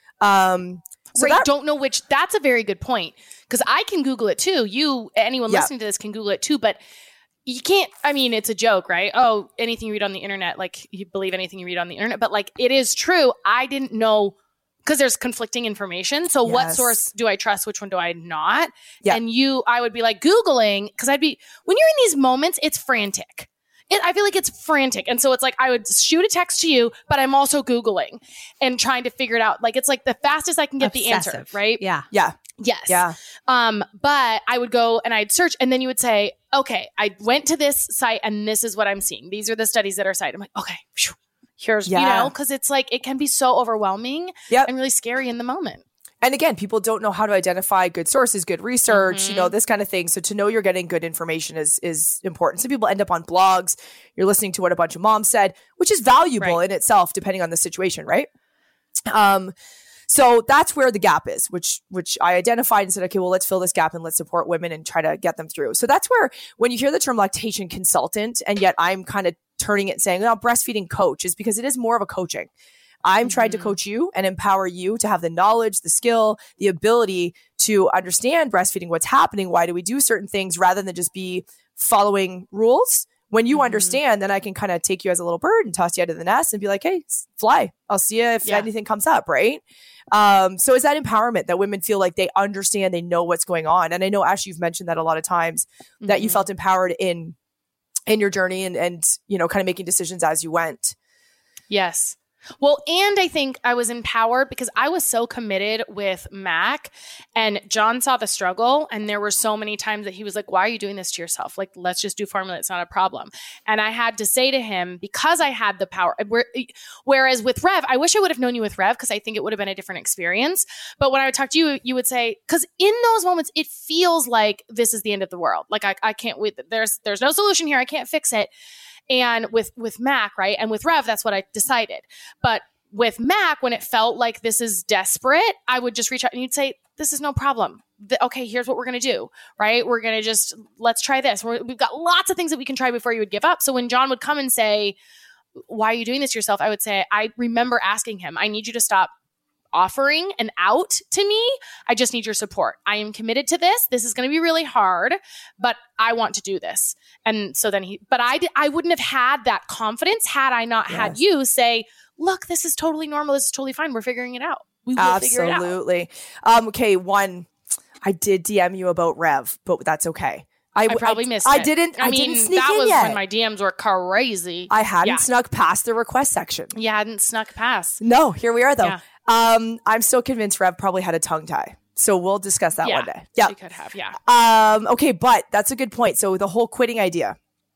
[SPEAKER 5] Um, so
[SPEAKER 2] right,
[SPEAKER 5] that,
[SPEAKER 2] don't know which. That's a very good point, because I can Google it too. You, anyone
[SPEAKER 5] Yeah.
[SPEAKER 2] listening to this, can Google it too. But you can't. I mean, it's a joke, right? Oh, anything you read on the internet, like you believe anything you read on the internet. But like, it is true. I didn't know, because there's conflicting information. So what
[SPEAKER 5] Yes.
[SPEAKER 2] source do I trust? Which one do I not?
[SPEAKER 5] Yeah.
[SPEAKER 2] And you, I would be like Googling, because I'd be, when you're in these moments, it's frantic. It, I feel like it's frantic. And so it's like, I would shoot a text to you, but I'm also Googling and trying to figure it out. Like, it's like the fastest I can get the answer,
[SPEAKER 4] Obsessive.
[SPEAKER 2] right?
[SPEAKER 4] Yeah.
[SPEAKER 5] yeah,
[SPEAKER 2] Yes.
[SPEAKER 5] yeah,
[SPEAKER 2] Um, but I would go and I'd search, and then you would say, okay, I went to this site and this is what I'm seeing. These are the studies that are cited. I'm like, okay, phew, here's, you
[SPEAKER 5] Yeah.
[SPEAKER 2] know, because it's like, it can be so overwhelming
[SPEAKER 5] Yep.
[SPEAKER 2] and really scary in the moment.
[SPEAKER 5] And again, people don't know how to identify good sources, good research,
[SPEAKER 2] Mm-hmm.
[SPEAKER 5] you know, this kind of thing. So to know you're getting good information is is important. Some people end up on blogs. You're listening to what a bunch of moms said, which is valuable
[SPEAKER 2] Right.
[SPEAKER 5] in itself, depending on the situation, right? Um, so that's where the gap is, which which I identified and said, okay, well, let's fill this gap and let's support women and try to get them through. So that's where, when you hear the term lactation consultant, and yet I'm kind of turning it and saying, well, breastfeeding coach, is because it is more of a coaching. I'm trying to coach you and empower you to have the knowledge, the skill, the ability to understand breastfeeding, what's happening, why do we do certain things, rather than just be following rules. When you
[SPEAKER 2] Mhm.
[SPEAKER 5] understand, then I can kind of take you as a little bird and toss you out of the nest and be like, hey, s- fly. I'll see you if
[SPEAKER 2] Yeah.
[SPEAKER 5] anything comes up, right? Um, so is that empowerment that women feel like they understand, they know what's going on? And I know, Ash, you've mentioned that a lot of times, that you
[SPEAKER 2] Mhm.
[SPEAKER 5] felt empowered in in your journey and, and you know, kind of making decisions as you went.
[SPEAKER 2] Yes. Well, and I think I was empowered because I was so committed with Mac, and John saw the struggle. And there were so many times that he was like, why are you doing this to yourself? Like, let's just do formula. It's not a problem. And I had to say to him, because I had the power, where- whereas with Rev, I wish I would have known you with Rev, because I think it would have been a different experience. But when I would talk to you, you would say, because in those moments, it feels like this is the end of the world. Like, I, I can't wait. There's, there's no solution here. I can't fix it. And with, with Mac, right? And with Rev, that's what I decided. But with Mac, when it felt like this is desperate, I would just reach out and you'd say, this is no problem. The, okay, here's what we're going to do, right? We're going to just, let's try this. We're, we've got lots of things that we can try before you would give up. So when John would come and say, why are you doing this to yourself? I would say, I remember asking him, I need you to stop offering an out to me. I just need your support. I am committed to this. This is going to be really hard, but I want to do this. And so then he, but I, did, I wouldn't have had that confidence had I not had
[SPEAKER 5] Yes.
[SPEAKER 2] you say, look, this is totally normal. This is totally fine. We're figuring it out. We will figure it out.
[SPEAKER 5] Absolutely. Um, okay, one, I did D M you about Rev, but that's okay. I,
[SPEAKER 2] I probably missed
[SPEAKER 5] I
[SPEAKER 2] it.
[SPEAKER 5] didn't. I,
[SPEAKER 2] I mean,
[SPEAKER 5] didn't sneak
[SPEAKER 2] that
[SPEAKER 5] in
[SPEAKER 2] was
[SPEAKER 5] yet.
[SPEAKER 2] when my D Ms were crazy.
[SPEAKER 5] I hadn't
[SPEAKER 2] Yeah.
[SPEAKER 5] snuck past the request section.
[SPEAKER 2] You hadn't snuck past.
[SPEAKER 5] No, here we are though.
[SPEAKER 2] Yeah.
[SPEAKER 5] Um, I'm still convinced Rev probably had a tongue tie. So we'll discuss that
[SPEAKER 2] yeah,
[SPEAKER 5] one day. Yeah.
[SPEAKER 2] she could have. Yeah.
[SPEAKER 5] Um, okay, but that's a good point. So the whole quitting idea.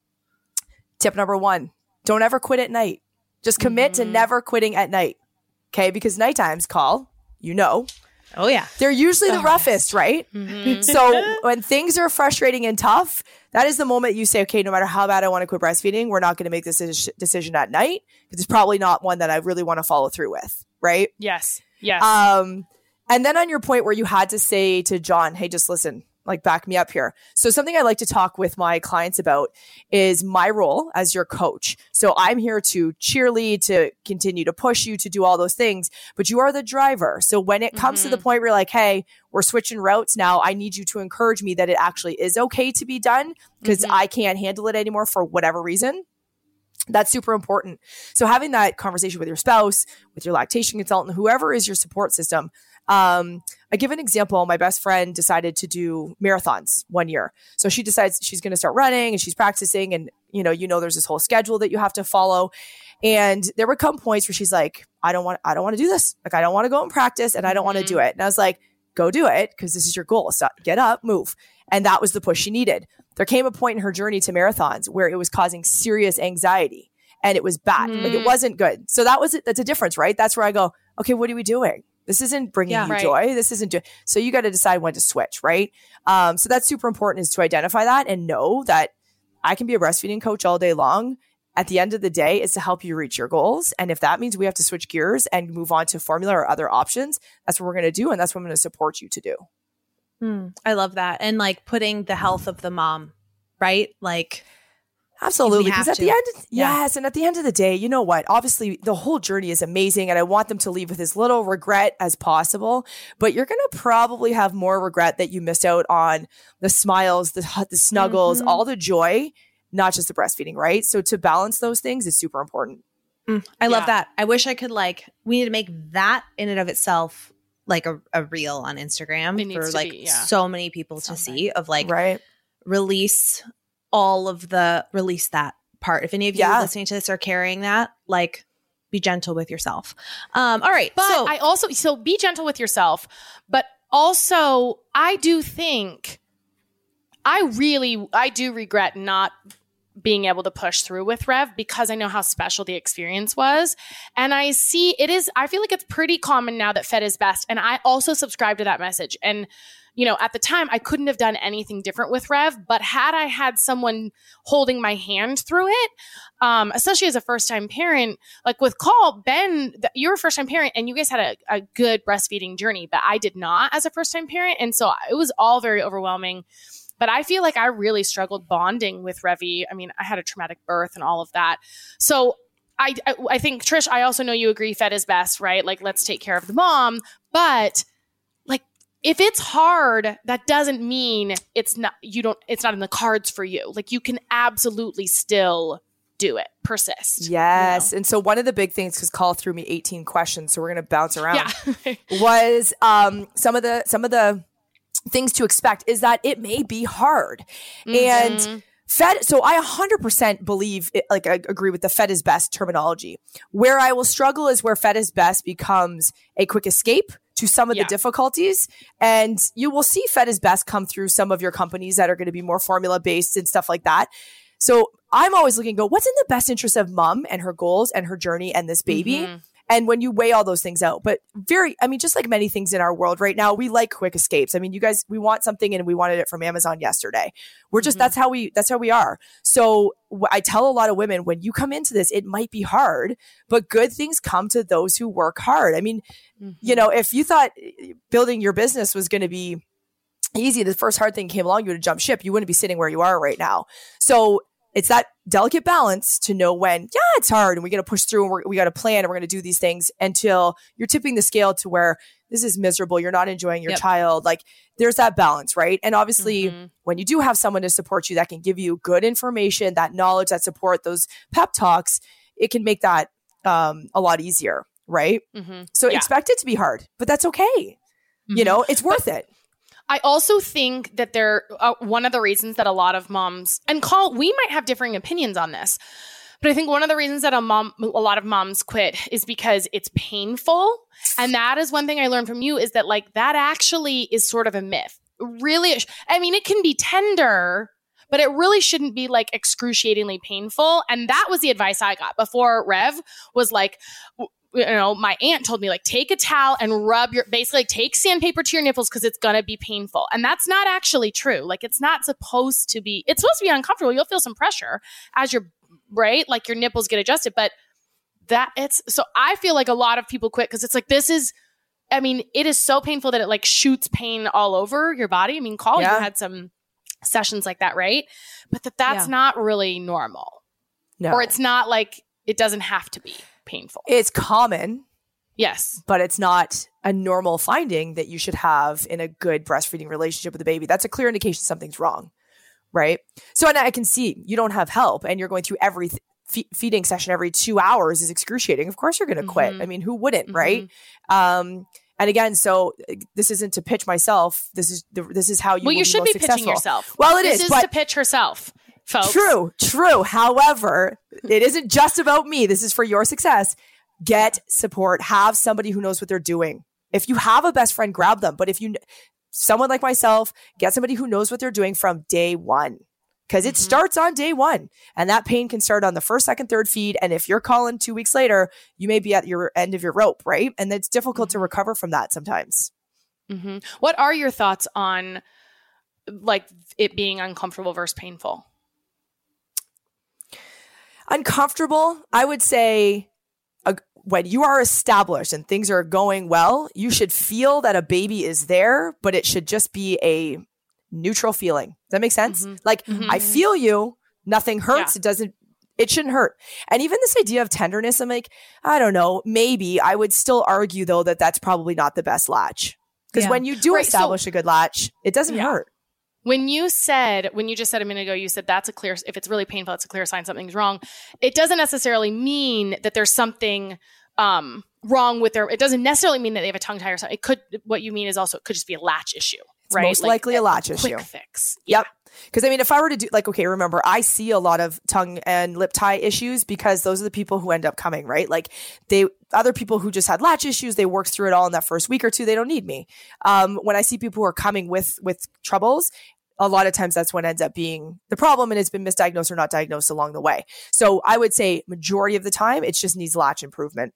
[SPEAKER 5] Tip number one, don't ever quit at night. Just commit
[SPEAKER 2] Mm-hmm.
[SPEAKER 5] to never quitting at night. Okay, because night times, call, you know,
[SPEAKER 4] Oh, yeah.
[SPEAKER 5] they're usually the roughest, right?
[SPEAKER 2] Mm-hmm.
[SPEAKER 5] So when things are frustrating and tough, that is the moment you say, okay, no matter how bad I want to quit breastfeeding, we're not going to make this deci- decision at night, because it's probably not one that I really want to follow through with, right?
[SPEAKER 2] Yes. Yes.
[SPEAKER 5] Um, and then on your point where you had to say to John, hey, just listen, like back me up here. So something I like to talk with my clients about is my role as your coach. So I'm here to cheerlead, to continue to push you to do all those things, but you are the driver. So when it comes to the point where you're like, hey, we're switching routes now, I need you to encourage me that it actually is okay to be done, because
[SPEAKER 2] Mhm.
[SPEAKER 5] I can't handle it anymore for whatever reason. That's super important. So having that conversation with your spouse, with your lactation consultant, whoever is your support system. Um, I give an example. My best friend decided to do marathons one year. So she decides she's going to start running and she's practicing. And, you know, you know, there's this whole schedule that you have to follow. And there would come points where she's like, I don't want, I don't want to do this. Like, I don't want to go and practice and I don't want to do it. And I was like, go do it. Cause this is your goal. So get up, move. And that was the push she needed. There came a point in her journey to marathons where it was causing serious anxiety and it was bad. Mm. Like it wasn't good. So that was it. That's a difference, right? That's where I go, okay, what are we doing? This isn't bringing yeah, you right. joy. This isn't joy. So you got to decide when to switch, right? Um, so that's super important, is to identify that and know that I can be a breastfeeding coach all day long. At the end of the day, it's to help you reach your goals. And if that means we have to switch gears and move on to formula or other options, that's what we're going to do. And that's what I'm going to support you to do.
[SPEAKER 4] Hmm. I love that. And like putting the health of the mom, right? Like,
[SPEAKER 5] absolutely. Because at
[SPEAKER 4] to.
[SPEAKER 5] the end,
[SPEAKER 4] yeah.
[SPEAKER 5] yes. And at the end of the day, you know what? Obviously, the whole journey is amazing. And I want them to leave with as little regret as possible. But you're going to probably have more regret that you missed out on the smiles, the, the snuggles, mm-hmm. all the joy, not just the breastfeeding, right? So to balance those things is super important.
[SPEAKER 4] Mm, I yeah. love that. I wish I could like, we need to make that in and of itself like a, a reel on Instagram for like be, yeah. so many people to Something. see of like
[SPEAKER 5] right.
[SPEAKER 4] release all of the release that part. If any of you
[SPEAKER 5] yeah.
[SPEAKER 4] listening to this are carrying that, like be gentle with yourself. Um, all right.
[SPEAKER 2] But
[SPEAKER 4] so
[SPEAKER 2] I also, so be gentle with yourself, but also I do think I really, I do regret not being able to push through with Rev because I know how special the experience was. And I see it is, I feel like it's pretty common now that fed is best. And I also subscribe to that message. And, you know, at the time I couldn't have done anything different with Rev, but had I had someone holding my hand through it, um, especially as a first-time parent, like with Call, Ben, th- you were a first-time parent and you guys had a, a good breastfeeding journey, but I did not as a first-time parent. And so it was all very overwhelming. But I feel like I really struggled bonding with Revy. I mean, I had a traumatic birth and all of that. So I, I, I think, Trish, I also know you agree fed is best, right? Like, let's take care of the mom. But like, if it's hard, that doesn't mean it's not, you don't, it's not in the cards for you. Like, you can absolutely still do it, persist.
[SPEAKER 5] Yes.
[SPEAKER 2] You know?
[SPEAKER 5] And so one of the big things, because Call threw me eighteen questions, so we're going to bounce around,
[SPEAKER 2] yeah.
[SPEAKER 5] was um, some of the, some of the, things to expect is that it may be hard. Mm-hmm. And fed, so I one hundred percent believe, it, like I agree with the fed is best terminology. Where I will struggle is where fed is best becomes a quick escape to some of yeah. the difficulties. And you will see fed is best come through some of your companies that are going to be more formula based and stuff like that. So I'm always looking, go, what's in the best interest of mom and her goals and her journey and this baby? Mm-hmm. And when you weigh all those things out, but very, I mean, just like many things in our world right now, we like quick escapes. I mean, you guys, we want something and we wanted it from Amazon yesterday. We're just, mm-hmm. that's how we, that's how we are. So w- I tell a lot of women, when you come into this, it might be hard, but good things come to those who work hard. I mean, mm-hmm. you know, if you thought building your business was going to be easy, the first hard thing came along, you would have jumped ship. You wouldn't be sitting where you are right now. So it's that delicate balance to know when, yeah, it's hard and we got to push through and we're, we got to plan and we're going to do these things until you're tipping the scale to where this is miserable. You're not enjoying your yep. child. Like there's that balance, right? And obviously mm-hmm. when you do have someone to support you that can give you good information, that knowledge, that support, those pep talks, it can make that um, a lot easier, right? Mm-hmm. So yeah. expect it to be hard, but that's okay. Mm-hmm. You know, it's worth but- it.
[SPEAKER 2] I also think that there, uh, one of the reasons that a lot of moms, and Call, we might have differing opinions on this, but I think one of the reasons that a mom, a lot of moms quit is because it's painful. And that is one thing I learned from you, is that like, that actually is sort of a myth. Really, I mean, it can be tender, but it really shouldn't be like excruciatingly painful. And that was the advice I got before Rev was like, you know, my aunt told me, like, take a towel and rub your, basically like, take sandpaper to your nipples because it's going to be painful. And that's not actually true. Like, it's not supposed to be, it's supposed to be uncomfortable. You'll feel some pressure as you're, right? Like your nipples get adjusted, but that it's, so I feel like a lot of people quit because it's like, this is, I mean, it is so painful that it like shoots pain all over your body. I mean, Call, yeah. you had some sessions like that, right? But that that's yeah. not really normal.
[SPEAKER 5] No.
[SPEAKER 2] Or it's not like, it doesn't have to be painful.
[SPEAKER 5] It's common.
[SPEAKER 2] Yes.
[SPEAKER 5] But it's not a normal finding that you should have in a good breastfeeding relationship with a baby. That's a clear indication something's wrong, right? So and I can see you don't have help and you're going through every fe- feeding session every two hours is excruciating. Of course you're going to quit.
[SPEAKER 2] Mhm.
[SPEAKER 5] I mean, who wouldn't,
[SPEAKER 2] Mhm.
[SPEAKER 5] right? Um, and again, so this isn't to pitch myself. This is the, this is how you.
[SPEAKER 2] Well,
[SPEAKER 5] will
[SPEAKER 2] you
[SPEAKER 5] be
[SPEAKER 2] should
[SPEAKER 5] most
[SPEAKER 2] be pitching
[SPEAKER 5] successful.
[SPEAKER 2] yourself.
[SPEAKER 5] Well, it
[SPEAKER 2] this
[SPEAKER 5] is,
[SPEAKER 2] is
[SPEAKER 5] but
[SPEAKER 2] to pitch herself, folks.
[SPEAKER 5] true, true. However, it isn't just about me. This is for your success. Get support. Have somebody who knows what they're doing. If you have a best friend, grab them. But if you, someone like myself, get somebody who knows what they're doing from day one. Because it
[SPEAKER 2] Mhm.
[SPEAKER 5] starts on day one. And that pain can start on the first, second, third feed. And if you're calling two weeks later, you may be at your end of your rope, right? And it's difficult to recover from that sometimes.
[SPEAKER 2] Mhm. What are your thoughts on like it being uncomfortable versus painful?
[SPEAKER 5] Uncomfortable, I would say, uh, when you are established and things are going well, you should feel that a baby is there, but it should just be a neutral feeling. Does that make sense?
[SPEAKER 2] Mhm.
[SPEAKER 5] Like,
[SPEAKER 2] Mhm.
[SPEAKER 5] I feel you, nothing hurts.
[SPEAKER 2] Yeah.
[SPEAKER 5] It doesn't, it shouldn't hurt. And even this idea of tenderness, I'm like, I don't know, maybe. I would still argue though that that's probably not the best latch. Because
[SPEAKER 4] Yeah.
[SPEAKER 5] when you do
[SPEAKER 2] Right, so-
[SPEAKER 5] establish a good latch, it doesn't
[SPEAKER 2] Yeah.
[SPEAKER 5] hurt.
[SPEAKER 2] When you said, when you just said a minute ago, you said that's a clear, if it's really painful, it's a clear sign something's wrong. It doesn't necessarily mean that there's something um, wrong with their, it doesn't necessarily mean that they have a tongue tie or something. It could, what you mean is also, it could just be a latch issue,
[SPEAKER 5] It's
[SPEAKER 2] right?
[SPEAKER 5] most likely a latch
[SPEAKER 2] quick
[SPEAKER 5] issue.
[SPEAKER 2] fix.
[SPEAKER 5] Yep. Because I mean, if I were to do like, okay, remember, I see a lot of tongue and lip tie issues because those are the people who end up coming, right? Like they, other people who just had latch issues, they worked through it all in that first week or two. They don't need me. Um, when I see people who are coming with, with troubles, a lot of times that's when ends up being the problem, and it's been misdiagnosed or not diagnosed along the way. So I would say majority of the time, it just needs latch improvement.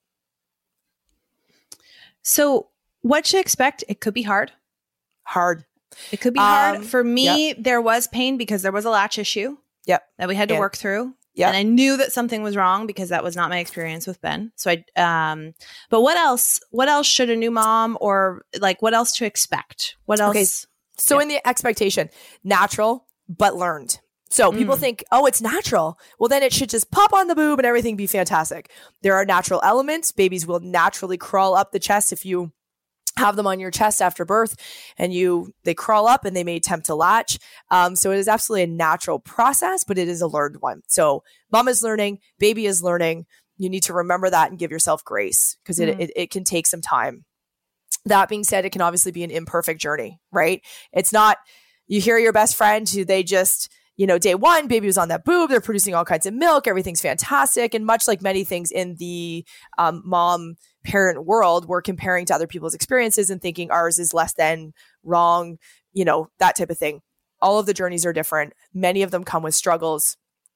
[SPEAKER 4] So what to expect? It could be hard.
[SPEAKER 5] Hard.
[SPEAKER 4] It could be hard.
[SPEAKER 5] Um,
[SPEAKER 4] For me, there was pain because there was a latch issue
[SPEAKER 5] Yep.
[SPEAKER 4] that we had to
[SPEAKER 5] And-
[SPEAKER 4] work through.
[SPEAKER 5] Yep.
[SPEAKER 4] And I knew that something was wrong because that was not my experience with Ben. So I, um, but what else, what else should a new mom or like, what else to expect? What else?
[SPEAKER 5] Okay, So
[SPEAKER 4] Yeah.
[SPEAKER 5] in the expectation, natural, but learned. So people
[SPEAKER 4] Mm.
[SPEAKER 5] think, oh, it's natural. Well, then it should just pop on the boob and everything be fantastic. There are natural elements. Babies will naturally crawl up the chest if you have them on your chest after birth and you, they crawl up and they may attempt to latch. Um, so it is absolutely a natural process, but it is a learned one. So mom is learning, baby is learning. You need to remember that and give yourself grace because it,
[SPEAKER 4] Mm.
[SPEAKER 5] it, it can take some time. That being said, it can obviously be an imperfect journey, right? It's not, you hear your best friend who they just, you know, day one, baby was on that boob, they're producing all kinds of milk, everything's fantastic. And much like many things in the um, mom parent world, we're comparing to other people's experiences and thinking ours is less than, wrong, you know, that type of thing. All of the journeys are different. Many of them come with struggles.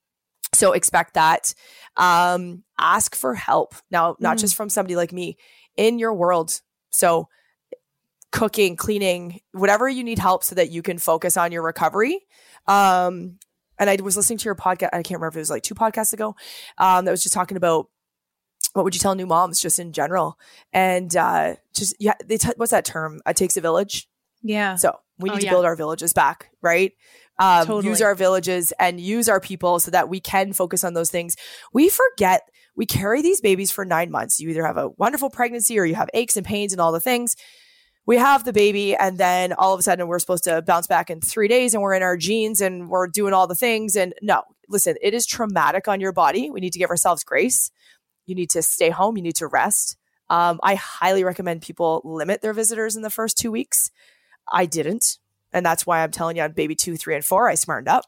[SPEAKER 5] So expect that. Um, ask for help. Now, not
[SPEAKER 4] Mm.
[SPEAKER 5] just from somebody like me, in your world. So cooking, cleaning, whatever you need help so that you can focus on your recovery. Um, and I was listening to your podcast. I can't remember if it was like two podcasts ago. Um, that was just talking about what would you tell new moms just in general. And, uh, just, yeah, they t- what's that term? It takes a village.
[SPEAKER 4] Yeah.
[SPEAKER 5] So we need
[SPEAKER 2] Oh,
[SPEAKER 5] to
[SPEAKER 2] yeah.
[SPEAKER 5] build our villages back, right? Um,
[SPEAKER 4] Totally.
[SPEAKER 5] Use our villages and use our people so that we can focus on those things. We forget we carry these babies for nine months. You either have a wonderful pregnancy or you have aches and pains and all the things. We have the baby and then all of a sudden we're supposed to bounce back in three days and we're in our jeans and we're doing all the things. And no, listen, it is traumatic on your body. We need to give ourselves grace. You need to stay home. You need to rest. Um, I highly recommend people limit their visitors in the first two weeks. I didn't. And that's why I'm telling you on baby two, three, and four, I smartened up.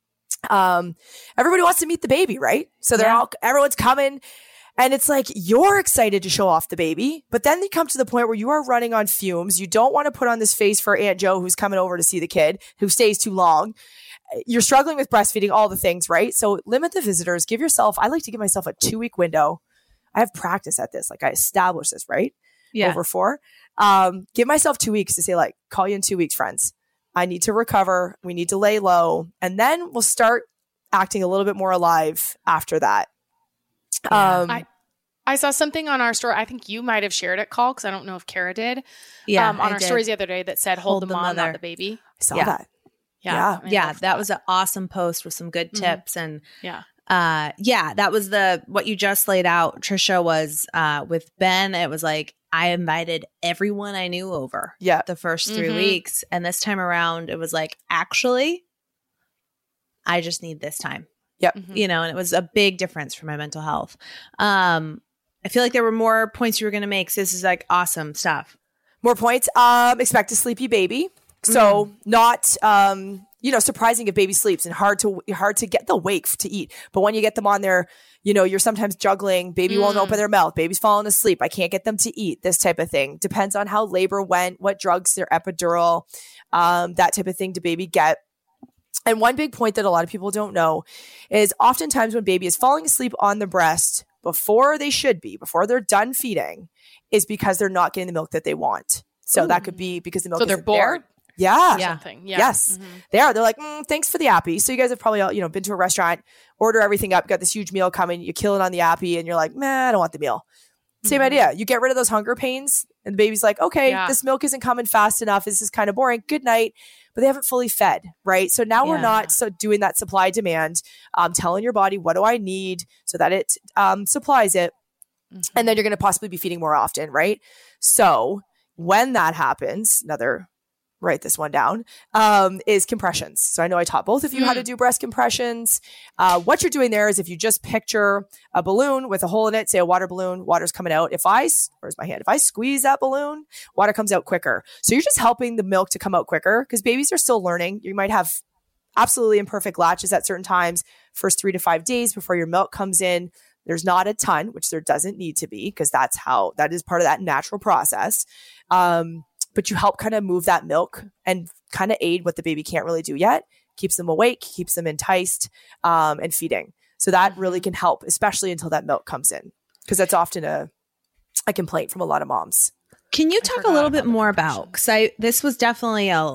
[SPEAKER 5] Um, everybody wants to meet the baby, right? So they're
[SPEAKER 4] Yeah.
[SPEAKER 5] all, everyone's coming and it's like, you're excited to show off the baby, but then you come to the point where you are running on fumes. You don't want to put on this face for Aunt Joe, who's coming over to see the kid, who stays too long. You're struggling with breastfeeding, all the things, right? So limit the visitors, give yourself, I like to give myself a two week window. I have practice at this. Like I established this, right?
[SPEAKER 4] Yeah.
[SPEAKER 5] Over four. Um, give myself two weeks to say like, call you in two weeks, friends. I need to recover. We need to lay low. And then we'll start acting a little bit more alive after that.
[SPEAKER 4] Yeah.
[SPEAKER 5] Um,
[SPEAKER 2] I- I saw something on our story. I think you might have shared it, Call, because I don't know if Kara did.
[SPEAKER 4] Yeah.
[SPEAKER 2] um, on
[SPEAKER 4] I
[SPEAKER 2] our
[SPEAKER 4] did.
[SPEAKER 2] stories the other day that said, "Hold,
[SPEAKER 4] Hold
[SPEAKER 2] the,
[SPEAKER 4] the
[SPEAKER 2] mom,
[SPEAKER 4] mother."
[SPEAKER 2] not the baby."
[SPEAKER 5] I saw
[SPEAKER 4] Yeah.
[SPEAKER 5] that.
[SPEAKER 2] Yeah,
[SPEAKER 5] Yeah.
[SPEAKER 2] I
[SPEAKER 4] Yeah.
[SPEAKER 2] love
[SPEAKER 4] That was an awesome post with some good
[SPEAKER 2] Mhm.
[SPEAKER 4] tips. And
[SPEAKER 2] yeah.
[SPEAKER 4] uh yeah, that was the what you just laid out, Trisha, was uh with Ben. It was like I invited everyone I knew over
[SPEAKER 5] Yeah.
[SPEAKER 4] the first three
[SPEAKER 2] Mhm.
[SPEAKER 4] weeks. And this time around it was like, actually, I just need this time.
[SPEAKER 5] Yep.
[SPEAKER 2] Mhm.
[SPEAKER 4] You know, and it was a big difference for my mental health. Um, I feel like there were more points you were going to make. So this is like awesome stuff.
[SPEAKER 5] More points. Um, expect a sleepy baby. So mm. not, um, you know, surprising if baby sleeps and hard to hard to get the wake to eat. But when you get them on there, you know, you're sometimes juggling. Baby mm. won't open their mouth. Baby's falling asleep. I can't get them to eat. This type of thing depends on how labor went, what drugs, their epidural, um, that type of thing. Do baby get? And one big point that a lot of people don't know is oftentimes when baby is falling asleep on the breast before they should be, before they're done feeding, is because they're not getting the milk that they want. So Ooh. That could be because the milk
[SPEAKER 2] so they're
[SPEAKER 5] isn't
[SPEAKER 2] bored.
[SPEAKER 5] there. Yeah.
[SPEAKER 2] yeah. yeah.
[SPEAKER 5] Yes. Mm-hmm. They are. They're like, mm, thanks for the appy. So you guys have probably, all, you know, been to a restaurant, order everything up, got this huge meal coming, you kill it on the appy and you're like, man, I don't want the meal. Same mm-hmm. idea. You get rid of those hunger pains and the baby's like, okay, yeah. this milk isn't coming fast enough. This is kind of boring. Good night. But they haven't fully fed, right? So now yeah. we're not so doing that supply demand, um, telling your body, what do I need so that it um, supplies it. Mm-hmm. And then you're going to possibly be feeding more often, right? So when that happens, another, write this one down, um, is compressions. So I know I taught both of you mm. how to do breast compressions. Uh, what you're doing there is if you just picture a balloon with a hole in it, say a water balloon, water's coming out. If I, where's my hand? If I squeeze that balloon, water comes out quicker. So you're just helping the milk to come out quicker because babies are still learning. You might have absolutely imperfect latches at certain times, first three to five days before your milk comes in. There's not a ton, which there doesn't need to be because that's how, that is part of that natural process. Um, but you help kind of move that milk and kind of aid what the baby can't really do yet, keeps them awake, keeps them enticed, um, and feeding. So that really can help, especially until that milk comes in, because that's often a, a complaint from a lot of moms.
[SPEAKER 4] Can you talk a little bit more about, because I this was definitely a,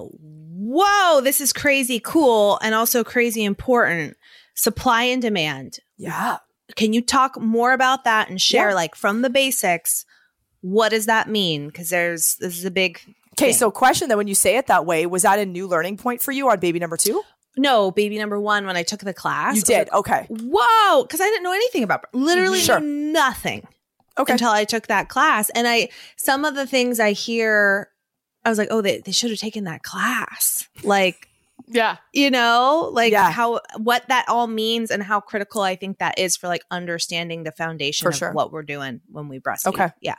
[SPEAKER 4] whoa, this is crazy cool and also crazy important, supply and demand.
[SPEAKER 5] Yeah.
[SPEAKER 4] Can you talk more about that and share
[SPEAKER 5] yeah.
[SPEAKER 4] like from the basics, what does that mean? Because there's, this is a big
[SPEAKER 5] Okay,
[SPEAKER 4] thing.
[SPEAKER 5] So question that when you say it that way, was that a new learning point for you on baby number two?
[SPEAKER 4] No, baby number one, when I took the class.
[SPEAKER 5] You did?
[SPEAKER 4] Like,
[SPEAKER 5] okay.
[SPEAKER 4] Whoa, because I didn't know anything about literally
[SPEAKER 5] sure.
[SPEAKER 4] nothing
[SPEAKER 5] okay.
[SPEAKER 4] until I took that class. And I, some of the things I hear, I was like, oh, they, they should have taken that class. Like,
[SPEAKER 2] yeah,
[SPEAKER 4] you know, like
[SPEAKER 5] yeah.
[SPEAKER 4] how, what that all means and how critical I think that is for like understanding the foundation
[SPEAKER 5] for
[SPEAKER 4] of
[SPEAKER 5] sure.
[SPEAKER 4] what we're doing when we breastfeed.
[SPEAKER 5] Okay.
[SPEAKER 4] Yeah.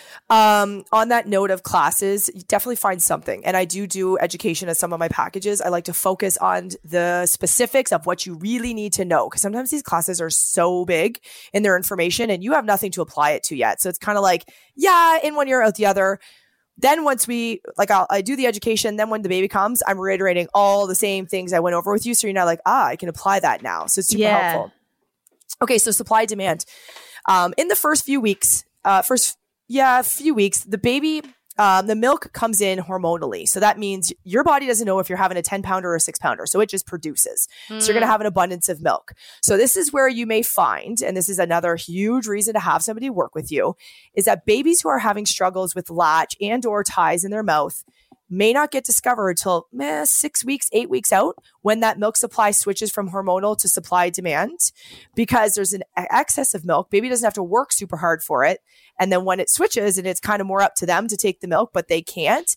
[SPEAKER 5] Um, on that note of classes, you definitely find something. And I do do education as some of my packages. I like to focus on the specifics of what you really need to know. Because sometimes these classes are so big in their information and you have nothing to apply it to yet. So it's kind of like, yeah, in one ear, out the other. Then once we, like I'll, I do the education, then when the baby comes, I'm reiterating all the same things I went over with you. So you're not like, ah, I can apply that now. So it's super
[SPEAKER 4] yeah.
[SPEAKER 5] helpful. Okay, so supply demand. Um, in the first few weeks, uh, first Yeah, a few weeks, the baby, um, the milk comes in hormonally. So that means your body doesn't know if you're having a ten pounder or a six pounder. So it just produces. Mm. So you're going to have an abundance of milk. So this is where you may find, and this is another huge reason to have somebody work with you, is that babies who are having struggles with latch and or ties in their mouth may not get discovered until meh, six weeks, eight weeks out when that milk supply switches from hormonal to supply demand because there's an excess of milk. Baby doesn't have to work super hard for it. And then when it switches and it's kind of more up to them to take the milk, but they can't,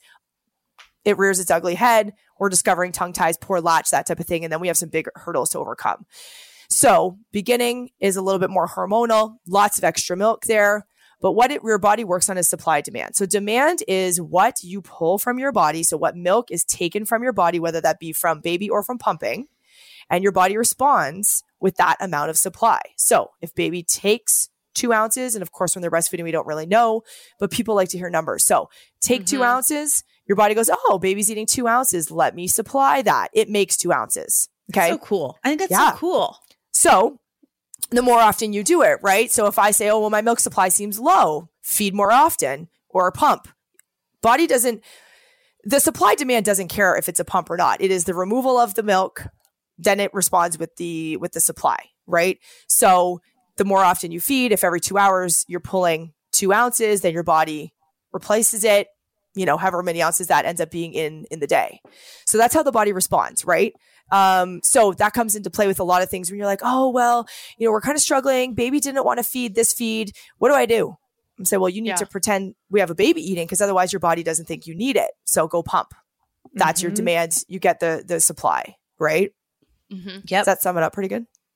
[SPEAKER 5] it rears its ugly head. We're discovering tongue ties, poor latch, that type of thing. And then we have some big hurdles to overcome. So beginning is a little bit more hormonal, lots of extra milk there. But what it, your body works on is supply demand. So demand is what you pull from your body. So what milk is taken from your body, whether that be from baby or from pumping, and your body responds with that amount of supply. So if baby takes two ounces, and of course, when they're breastfeeding, we don't really know, but people like to hear numbers. So take mm-hmm. two ounces, your body goes, oh, baby's eating two ounces. Let me supply that. It makes two ounces. Okay.
[SPEAKER 4] That's so cool. I think that's
[SPEAKER 5] yeah.
[SPEAKER 4] so cool.
[SPEAKER 5] So the more often you do it, right? So if I say, oh, well, my milk supply seems low, feed more often or pump. Body doesn't, the supply demand doesn't care if it's a pump or not. It is the removal of the milk. Then it responds with the, with the supply, right? So the more often you feed, if every two hours you're pulling two ounces, then your body replaces it, you know, however many ounces that ends up being in, in the day. So that's how the body responds, right? Um, so that comes into play with a lot of things when you're like, oh, well, you know, we're kind of struggling. Baby didn't want to feed this feed. What do I do? I'm saying, well, you need
[SPEAKER 2] yeah.
[SPEAKER 5] to pretend we have a baby eating because otherwise your body doesn't think you need it. So go pump. That's mm-hmm. your demand. You get the, the supply, right?
[SPEAKER 4] Mm-hmm. Yep.
[SPEAKER 5] Does that sum it up pretty good?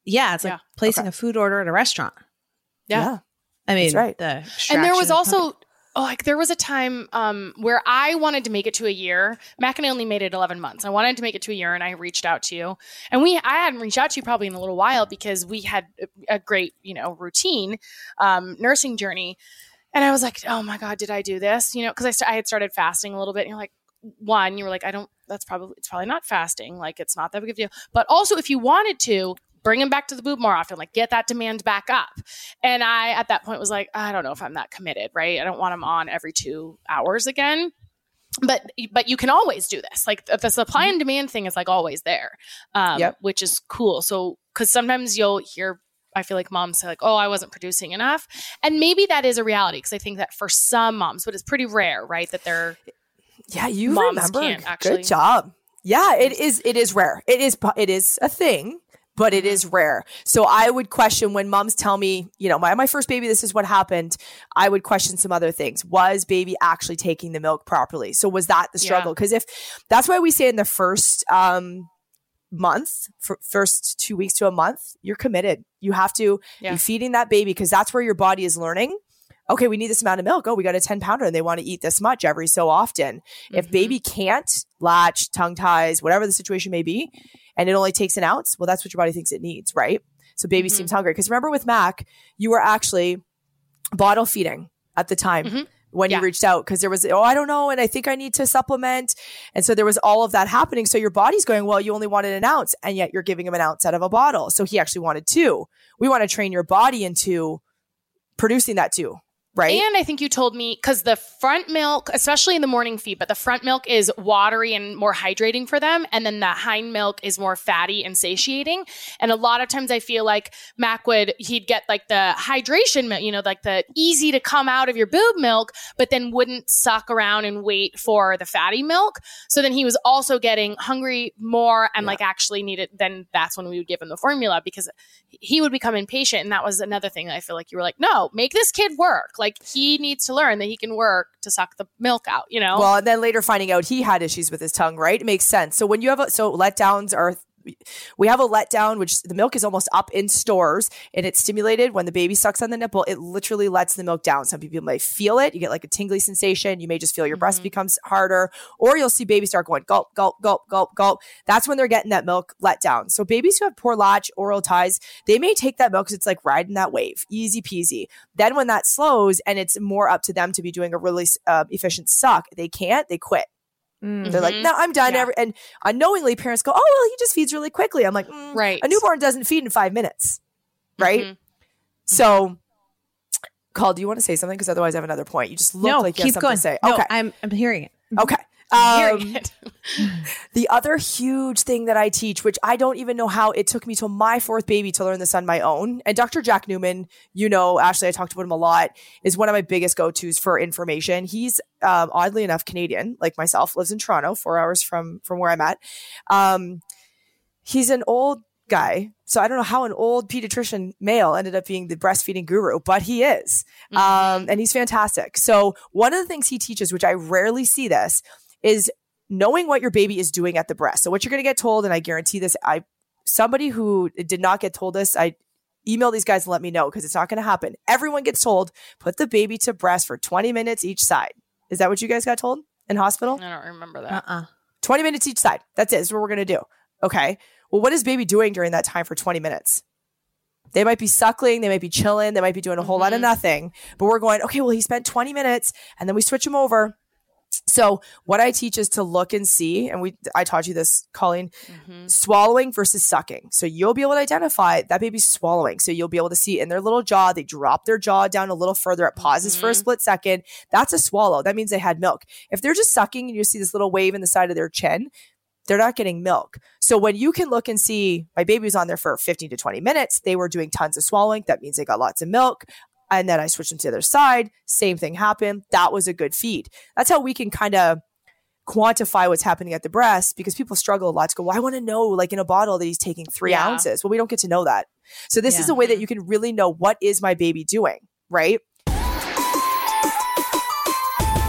[SPEAKER 4] Yeah, it's like
[SPEAKER 2] Yeah.
[SPEAKER 4] placing
[SPEAKER 5] Okay.
[SPEAKER 4] a food order at a restaurant.
[SPEAKER 2] Yeah.
[SPEAKER 5] Yeah.
[SPEAKER 4] I mean,
[SPEAKER 5] That's right.
[SPEAKER 4] the
[SPEAKER 2] And there was
[SPEAKER 4] extraction of
[SPEAKER 2] also oh, like there was a time um, where I wanted to make it to a year. Mac and I only made it eleven months. I wanted to make it to a year, and I reached out to you. And we, I hadn't reached out to you probably in a little while because we had a, a great, you know, routine um, nursing journey. And I was like, oh my God, did I do this? You know, because I, st- I had started fasting a little bit. And you're like, one, you were like, I don't. That's probably it's probably not fasting. Like it's not that big of a deal. But also, if you wanted to, bring him back to the boob more often, like get that demand back up. And I, at that point was like, I don't know if I'm that committed, right? I don't want him on every two hours again, but, but you can always do this. Like the supply and demand thing is like always there, um,
[SPEAKER 5] Yep.
[SPEAKER 2] which is cool. So, cause sometimes you'll hear, I feel like moms say like, oh, I wasn't producing enough. And maybe that is a reality. Cause I think that for some moms, but it's pretty rare, right? That they're,
[SPEAKER 5] Yeah, you
[SPEAKER 2] Moms
[SPEAKER 5] remember.
[SPEAKER 2] can't actually-
[SPEAKER 5] Good job. Yeah, it is. It is rare. It is. It is a thing, but it is rare. So I would question when moms tell me, you know, my my first baby, this is what happened. I would question some other things. Was baby actually taking the milk properly? So was that the struggle? Because if that's why we say in the first um, month, for first two weeks to a month, you're committed. You have to
[SPEAKER 2] Yeah.
[SPEAKER 5] be feeding that baby because that's where your body is learning. Okay, we need this amount of milk. Oh, we got a ten pounder and they want to eat this much every so often. If
[SPEAKER 2] Mhm.
[SPEAKER 5] baby can't latch, tongue ties, whatever the situation may be, and it only takes an ounce, well, that's what your body thinks it needs, right? So baby
[SPEAKER 2] Mhm.
[SPEAKER 5] seems hungry. Because remember with Mac, you were actually bottle feeding at the time
[SPEAKER 2] Mhm.
[SPEAKER 5] when
[SPEAKER 2] Yeah.
[SPEAKER 5] you reached out because there was, oh, I don't know. And I think I need to supplement. And so there was all of that happening. So your body's going, well, you only wanted an ounce and yet you're giving him an ounce out of a bottle. So he actually wanted two. We want to train your body into producing that too. Right.
[SPEAKER 2] And I think you told me because the front milk, especially in the morning feed, but the front milk is watery and more hydrating for them. And then the hind milk is more fatty and satiating. And a lot of times I feel like Mac would, he'd get like the hydration milk, you know, like the easy to come out of your boob milk, but then wouldn't suck around and wait for the fatty milk. So then he was also getting hungry more and
[SPEAKER 5] Yeah.
[SPEAKER 2] like actually needed, then that's when we would give him the formula because he would become impatient. And that was another thing that I feel like you were like, no, make this kid work. Like he needs to learn that he can work to suck the milk out, you know?
[SPEAKER 5] Well, and then later finding out he had issues with his tongue, right? It makes sense. So when you have a, so letdowns are, we have a letdown, which the milk is almost up in stores and it's stimulated when the baby sucks on the nipple. It literally lets the milk down. Some people may feel it. You get like a tingly sensation. You may just feel your breast
[SPEAKER 2] Mhm.
[SPEAKER 5] becomes harder, or you'll see babies start going gulp, gulp, gulp, gulp, gulp. That's when they're getting that milk let down. So babies who have poor latch, oral ties, they may take that milk because it's like riding that wave, easy peasy. Then when that slows and it's more up to them to be doing a really uh, efficient suck, they can't, they quit.
[SPEAKER 4] Mm.
[SPEAKER 5] They're like,
[SPEAKER 2] Mhm.
[SPEAKER 5] no, I'm done.
[SPEAKER 2] Yeah.
[SPEAKER 5] Every- and unknowingly, parents go, oh, well, he just feeds really quickly. I'm like, mm,
[SPEAKER 2] Right.
[SPEAKER 5] a newborn doesn't feed in five minutes. Right.
[SPEAKER 2] Mhm.
[SPEAKER 5] So, Call, do you want to say something? Because otherwise I have another point. You just look
[SPEAKER 4] No,
[SPEAKER 5] like you have
[SPEAKER 4] keep
[SPEAKER 5] something
[SPEAKER 4] going.
[SPEAKER 5] to say.
[SPEAKER 4] No,
[SPEAKER 5] Okay.
[SPEAKER 4] I'm I'm hearing it.
[SPEAKER 5] Okay.
[SPEAKER 2] Hearing
[SPEAKER 5] Um,
[SPEAKER 2] it.
[SPEAKER 5] the other huge thing that I teach, which I don't even know how it took me till my fourth baby to learn this on my own. And Doctor Jack Newman, you know, Ashley, I talked about him a lot, is one of my biggest go-tos for information. He's um, oddly enough Canadian, like myself, lives in Toronto, four hours from from where I'm at. Um, he's an old guy. So I don't know how an old pediatrician male ended up being the breastfeeding guru, but he is. Um, and he's fantastic. So one of the things he teaches, which I rarely see this, is knowing what your baby is doing at the breast. So what you're going to get told, and I guarantee this, I somebody who did not get told this, I email these guys and let me know because it's not going to happen. Everyone gets told, put the baby to breast for twenty minutes each side. Is that what you guys got told in hospital?
[SPEAKER 2] I don't remember that.
[SPEAKER 4] Uh-uh.
[SPEAKER 5] twenty minutes each side. That's it. That's what we're going to do. Okay. Well, what is baby doing during that time for twenty minutes? They might be suckling. They might be chilling. They might be doing a whole lot of
[SPEAKER 2] Mhm.
[SPEAKER 5] nothing. But we're going, okay, well, he spent twenty minutes and then we switch him over. So what I teach is to look and see, and we I taught you this, Colleen,
[SPEAKER 2] Mhm.
[SPEAKER 5] swallowing versus sucking. So you'll be able to identify that baby's swallowing. So you'll be able to see in their little jaw, they drop their jaw down a little further. It pauses for a
[SPEAKER 2] Mhm.
[SPEAKER 5] split second. That's a swallow. That means they had milk. If they're just sucking and you see this little wave in the side of their chin, they're not getting milk. So when you can look and see my baby was on there for fifteen to twenty minutes, they were doing tons of swallowing. That means they got lots of milk. And then I switched them to the other side. Same thing happened. That was a good feed. That's how we can kind of quantify what's happening at the breast, because people struggle a lot to go, well, I want to know, like in a bottle that he's taking three
[SPEAKER 2] Yeah.
[SPEAKER 5] ounces. Well, we don't get to know that. So this
[SPEAKER 4] Yeah.
[SPEAKER 5] is a way that you can really know, what is my baby doing, right?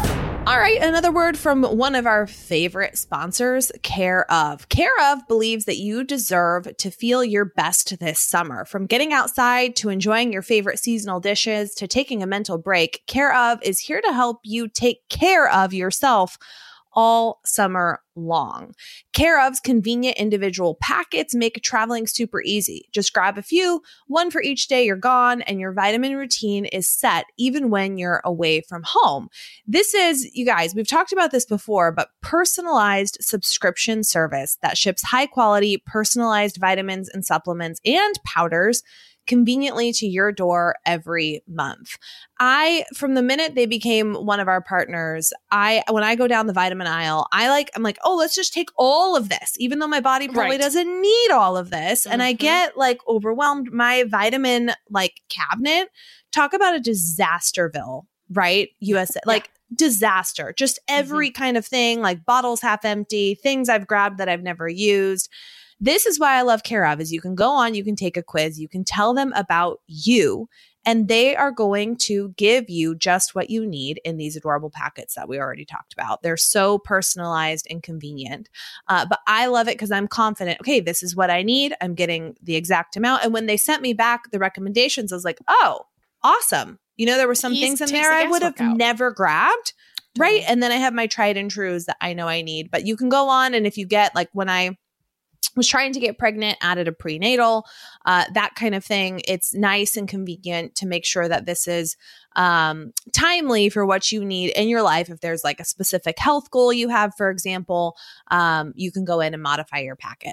[SPEAKER 4] All right, another word from one of our favorite sponsors, Care of. Care of believes that you deserve to feel your best this summer. From getting outside to enjoying your favorite seasonal dishes to taking a mental break, Care of is here to help you take care of yourself all summer long. Care of's convenient individual packets make traveling super easy. Just grab a few, one for each day you're gone, and your vitamin routine is set even when you're away from home. This is, you guys, we've talked about this before, but personalized subscription service that ships high quality personalized vitamins and supplements and powders conveniently to your door every month. I, from the minute they became one of our partners, I, when I go down the vitamin aisle, I like, I'm like, oh, let's just take all of this, even though my body probably
[SPEAKER 2] Right.
[SPEAKER 4] doesn't need all of this. And I
[SPEAKER 2] Mhm.
[SPEAKER 4] get like overwhelmed. My vitamin like cabinet, talk about a disasterville, right? U S A, like disaster, just every kind of thing, like bottles half empty, things I've grabbed that I've never used. This is why I love Care of, is you can go on, you can take a quiz, you can tell them about you, and they are going to give you just what you need in these adorable packets that we already talked about. They're so personalized and convenient. Uh, but I love it because I'm confident, okay, this is what I need. I'm getting the exact amount. And when they sent me back the recommendations, I was like, oh, awesome. You know, there were some
[SPEAKER 2] Ease
[SPEAKER 4] things in
[SPEAKER 2] takes
[SPEAKER 4] there
[SPEAKER 2] the
[SPEAKER 4] I would have
[SPEAKER 2] guesswork out.
[SPEAKER 4] never grabbed. Right.
[SPEAKER 2] Totally.
[SPEAKER 4] And then I have my tried and trues that I know I need. But you can go on, and if you get, like, when I was trying to get pregnant, added a prenatal, uh, that kind of thing. It's nice and convenient to make sure that this is um, timely for what you need in your life. If there's like a specific health goal you have, for example, um, you can go in and modify your packet.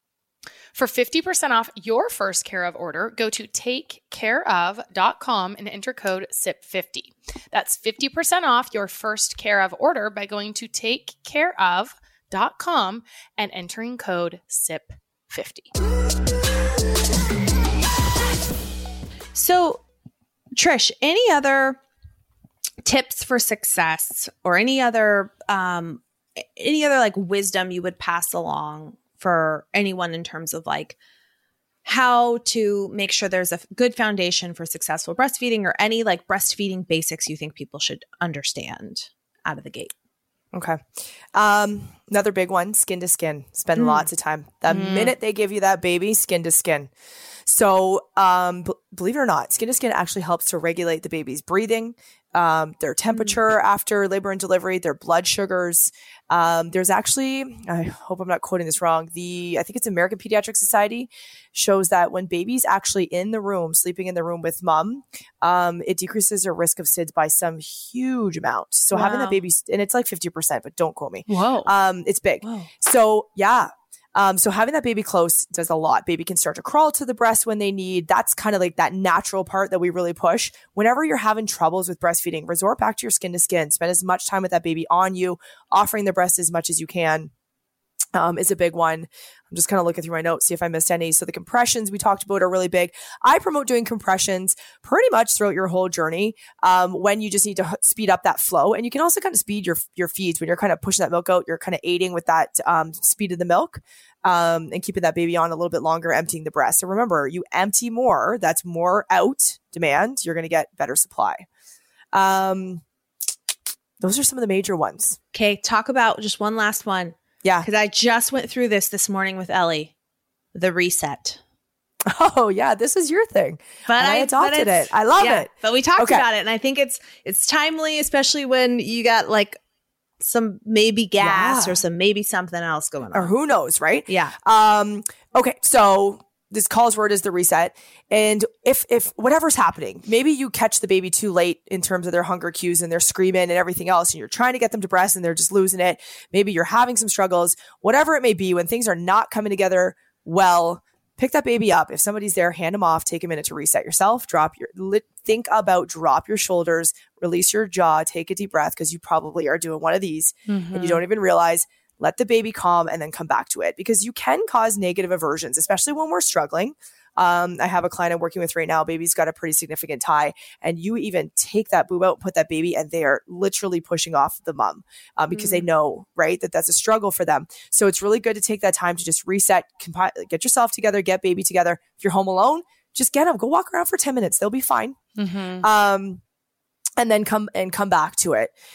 [SPEAKER 2] For fifty percent off your first Care of order, go to take care of dot com and enter code S I P fifty. That's fifty percent off your first Care of order by going to take care of dot com and entering code S I P fifty.
[SPEAKER 4] So, Trish, any other tips for success or any other um, any other like wisdom you would pass along for anyone in terms of like how to make sure there's a good foundation for successful breastfeeding, or any like breastfeeding basics you think people should understand out of the gate?
[SPEAKER 5] Okay. Um, another big one, skin to skin. Spend
[SPEAKER 4] Mm.
[SPEAKER 5] lots of time. The
[SPEAKER 4] Mm.
[SPEAKER 5] minute they give you that baby, skin to skin. So um, b- believe it or not, skin to skin actually helps to regulate the baby's breathing, um, their temperature after labor and delivery, their blood sugars. Um, there's actually, I hope I'm not quoting this wrong, the I think it's American Pediatric Society shows that when baby's actually in the room, sleeping in the room with mom, um, it decreases their risk of S I D S by some huge amount. So having
[SPEAKER 4] Wow.
[SPEAKER 5] that baby, and it's like fifty percent, but don't quote me.
[SPEAKER 2] Whoa.
[SPEAKER 5] Um, it's big.
[SPEAKER 4] Whoa.
[SPEAKER 5] So yeah. Um, so having that baby close does a lot. Baby can start to crawl to the breast when they need. That's kind of like that natural part that we really push. Whenever you're having troubles with breastfeeding, resort back to your skin to skin. Spend as much time with that baby on you, offering the breast as much as you can. Um, is a big one. I'm just kind of looking through my notes, see if I missed any. So the compressions we talked about are really big. I promote doing compressions pretty much throughout your whole journey, um, when you just need to h- speed up that flow. And you can also kind of speed your your feeds when you're kind of pushing that milk out. You're kind of aiding with that um, speed of the milk, um, and keeping that baby on a little bit longer, emptying the breast. So remember, you empty more, that's more out demand. You're going to get better supply. Um, those are some of the major ones.
[SPEAKER 4] Okay, talk about just one last one.
[SPEAKER 5] Yeah.
[SPEAKER 4] Because I just went through this this morning with Ellie, the reset.
[SPEAKER 5] Oh yeah, this is your thing.
[SPEAKER 4] But
[SPEAKER 5] And I
[SPEAKER 4] but
[SPEAKER 5] adopted
[SPEAKER 4] it's-
[SPEAKER 5] it. I love
[SPEAKER 4] yeah,
[SPEAKER 5] it.
[SPEAKER 4] But we talked
[SPEAKER 5] Okay.
[SPEAKER 4] about it, and I think it's it's timely, especially when you got like some maybe gas
[SPEAKER 5] Yeah.
[SPEAKER 4] or some maybe something else going on.
[SPEAKER 5] Or who knows, right?
[SPEAKER 4] Yeah.
[SPEAKER 5] Um, okay, so this call's word is the reset. And if if whatever's happening, maybe you catch the baby too late in terms of their hunger cues and they're screaming and everything else, and you're trying to get them to breast and they're just losing it. Maybe you're having some struggles, whatever it may be, when things are not coming together well, pick that baby up. If somebody's there, hand them off, take a minute to reset yourself, drop your, lit, think about drop your shoulders, release your jaw, take a deep breath, because you probably are doing one of these and you don't even realize. Let the baby calm and then come back to it, because you can cause negative aversions, especially when we're struggling. Um, I have a client I'm working with right now. Baby's got a pretty significant tie, and you even take that boob out, put that baby, and they are literally pushing off the mom um, because they know, right, that that's a struggle for them. So it's really good to take that time to just reset, compi- get yourself together, get baby together. If you're home alone, just get them, go walk around for ten minutes. They'll be fine.
[SPEAKER 2] Mm-hmm.
[SPEAKER 5] Um, and then come and come back to it.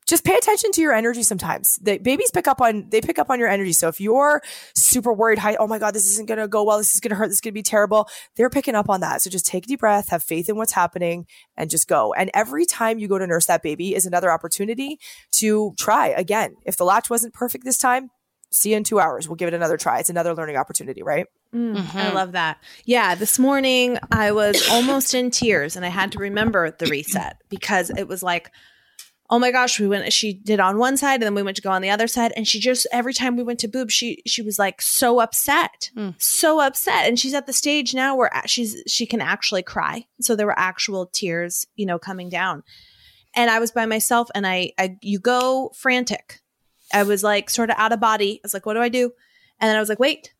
[SPEAKER 5] just pay attention to your energy sometimes. The babies pick up on, they pick up on your energy. So if you're super worried, oh my God, this isn't going to go well. This is going to hurt. This is going to be terrible. They're picking up on that. So just take a deep breath, have faith in what's happening, and just go. And every time you go to nurse that baby is another opportunity to try again. If the latch wasn't perfect this time, see you in two hours. We'll give it another try. It's another learning opportunity, right?
[SPEAKER 4] Mm,
[SPEAKER 2] Mm-hmm.
[SPEAKER 4] I love that. Yeah. This morning I was almost in tears and I had to remember the reset because it was like, oh my gosh, we went, she did on one side and then we went to go on the other side. And she just, every time we went to boob, she, she was like so upset,
[SPEAKER 2] Mm.
[SPEAKER 4] so upset. And she's at the stage now where a- she's, she can actually cry. So there were actual tears, you know, coming down. And I was by myself and I, I, you go frantic. I was like sort of out of body. I was like, what do I do? And then I was like, wait,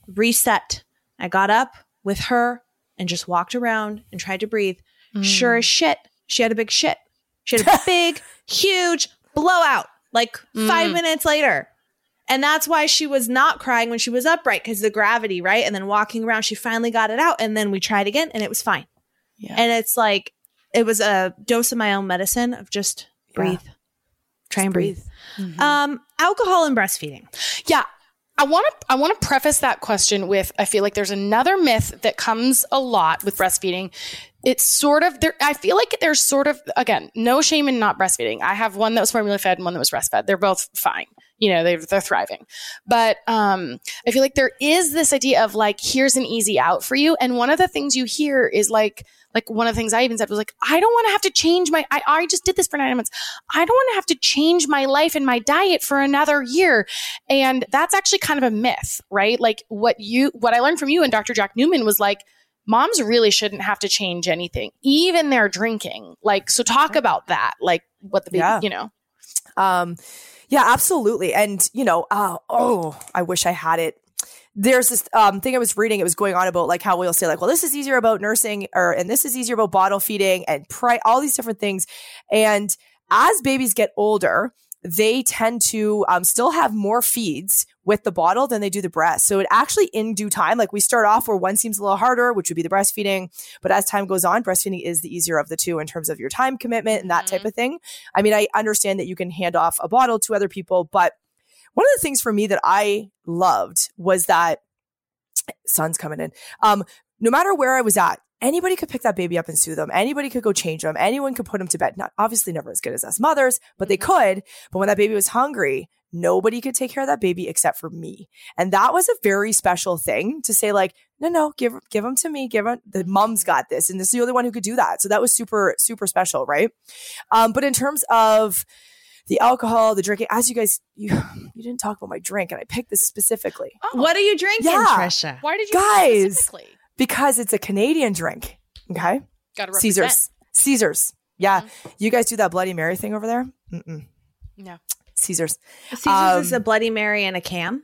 [SPEAKER 4] reset. I got up with her and just walked around and tried to breathe.
[SPEAKER 2] Mm.
[SPEAKER 4] Sure as shit, she had a big shit. She had a big, huge blowout like five
[SPEAKER 2] Mm.
[SPEAKER 4] minutes later. And that's why she was not crying when she was upright because the gravity, right? And then walking around, she finally got it out. And then we tried again and it was fine.
[SPEAKER 2] Yeah.
[SPEAKER 4] And it's like, it was a dose of my own medicine of just breathe.
[SPEAKER 5] Yeah.
[SPEAKER 4] Try and breathe.
[SPEAKER 2] Mhm.
[SPEAKER 4] Um, alcohol and breastfeeding.
[SPEAKER 2] Yeah. I want to I want to preface that question with I feel like there's another myth that comes a lot with breastfeeding. It's sort of there. I feel like there's sort of, again, no shame in not breastfeeding. I have one that was formula fed and one that was breastfed. They're both fine. You know, they're, they're thriving. But um, I feel like there is this idea of like, here's an easy out for you. And one of the things you hear is like, like one of the things I even said was like, I don't want to have to change my, I already just did this for nine months. I don't want to have to change my life and my diet for another year. And that's actually kind of a myth, right? Like what you, what I learned from you and Doctor Jack Newman was like, moms really shouldn't have to change anything, even their drinking. Like, so talk about that, like what the baby,
[SPEAKER 5] Yeah.
[SPEAKER 2] you know.
[SPEAKER 5] Um, yeah, absolutely. And, you know, uh, oh, I wish I had it. There's this um, thing I was reading. It was going on about like how we'll say like, well, this is easier about nursing or, and this is easier about bottle feeding and pri- all these different things. And as babies get older, they tend to um, still have more feeds with the bottle than they do the breast. So it actually in due time, like we start off where one seems a little harder, which would be the breastfeeding. But as time goes on, breastfeeding is the easier of the two in terms of your time commitment and that
[SPEAKER 2] Mm-hmm.
[SPEAKER 5] type of thing. I mean, I understand that you can hand off a bottle to other people, but one of the things for me that I loved was that sun's coming in. Um, no matter where I was at, anybody could pick that baby up and soothe them. Anybody could go change them. Anyone could put them to bed. Not obviously never as good as us mothers, but they could. But when that baby was hungry, nobody could take care of that baby except for me. And that was a very special thing to say like, no, no, give, give them to me. Give them, the mom's got this. And this is the only one who could do that. So that was super, super special. Right. Um, but in terms of the alcohol, the drinking, as you guys, you, you didn't talk about my drink and I picked this specifically
[SPEAKER 2] Oh,
[SPEAKER 4] What are you drinking,
[SPEAKER 5] Yeah.
[SPEAKER 4] Trisha?
[SPEAKER 2] why did you
[SPEAKER 5] guys.
[SPEAKER 2] specifically?
[SPEAKER 5] because it's a Canadian drink. Okay.
[SPEAKER 2] Got to represent.
[SPEAKER 5] Caesars. Caesars. Yeah.
[SPEAKER 2] Mhm.
[SPEAKER 5] You guys do that Bloody Mary thing over there? Mm-mm.
[SPEAKER 2] No.
[SPEAKER 5] Caesars.
[SPEAKER 4] Caesars
[SPEAKER 5] Um,
[SPEAKER 4] is a Bloody Mary in a can.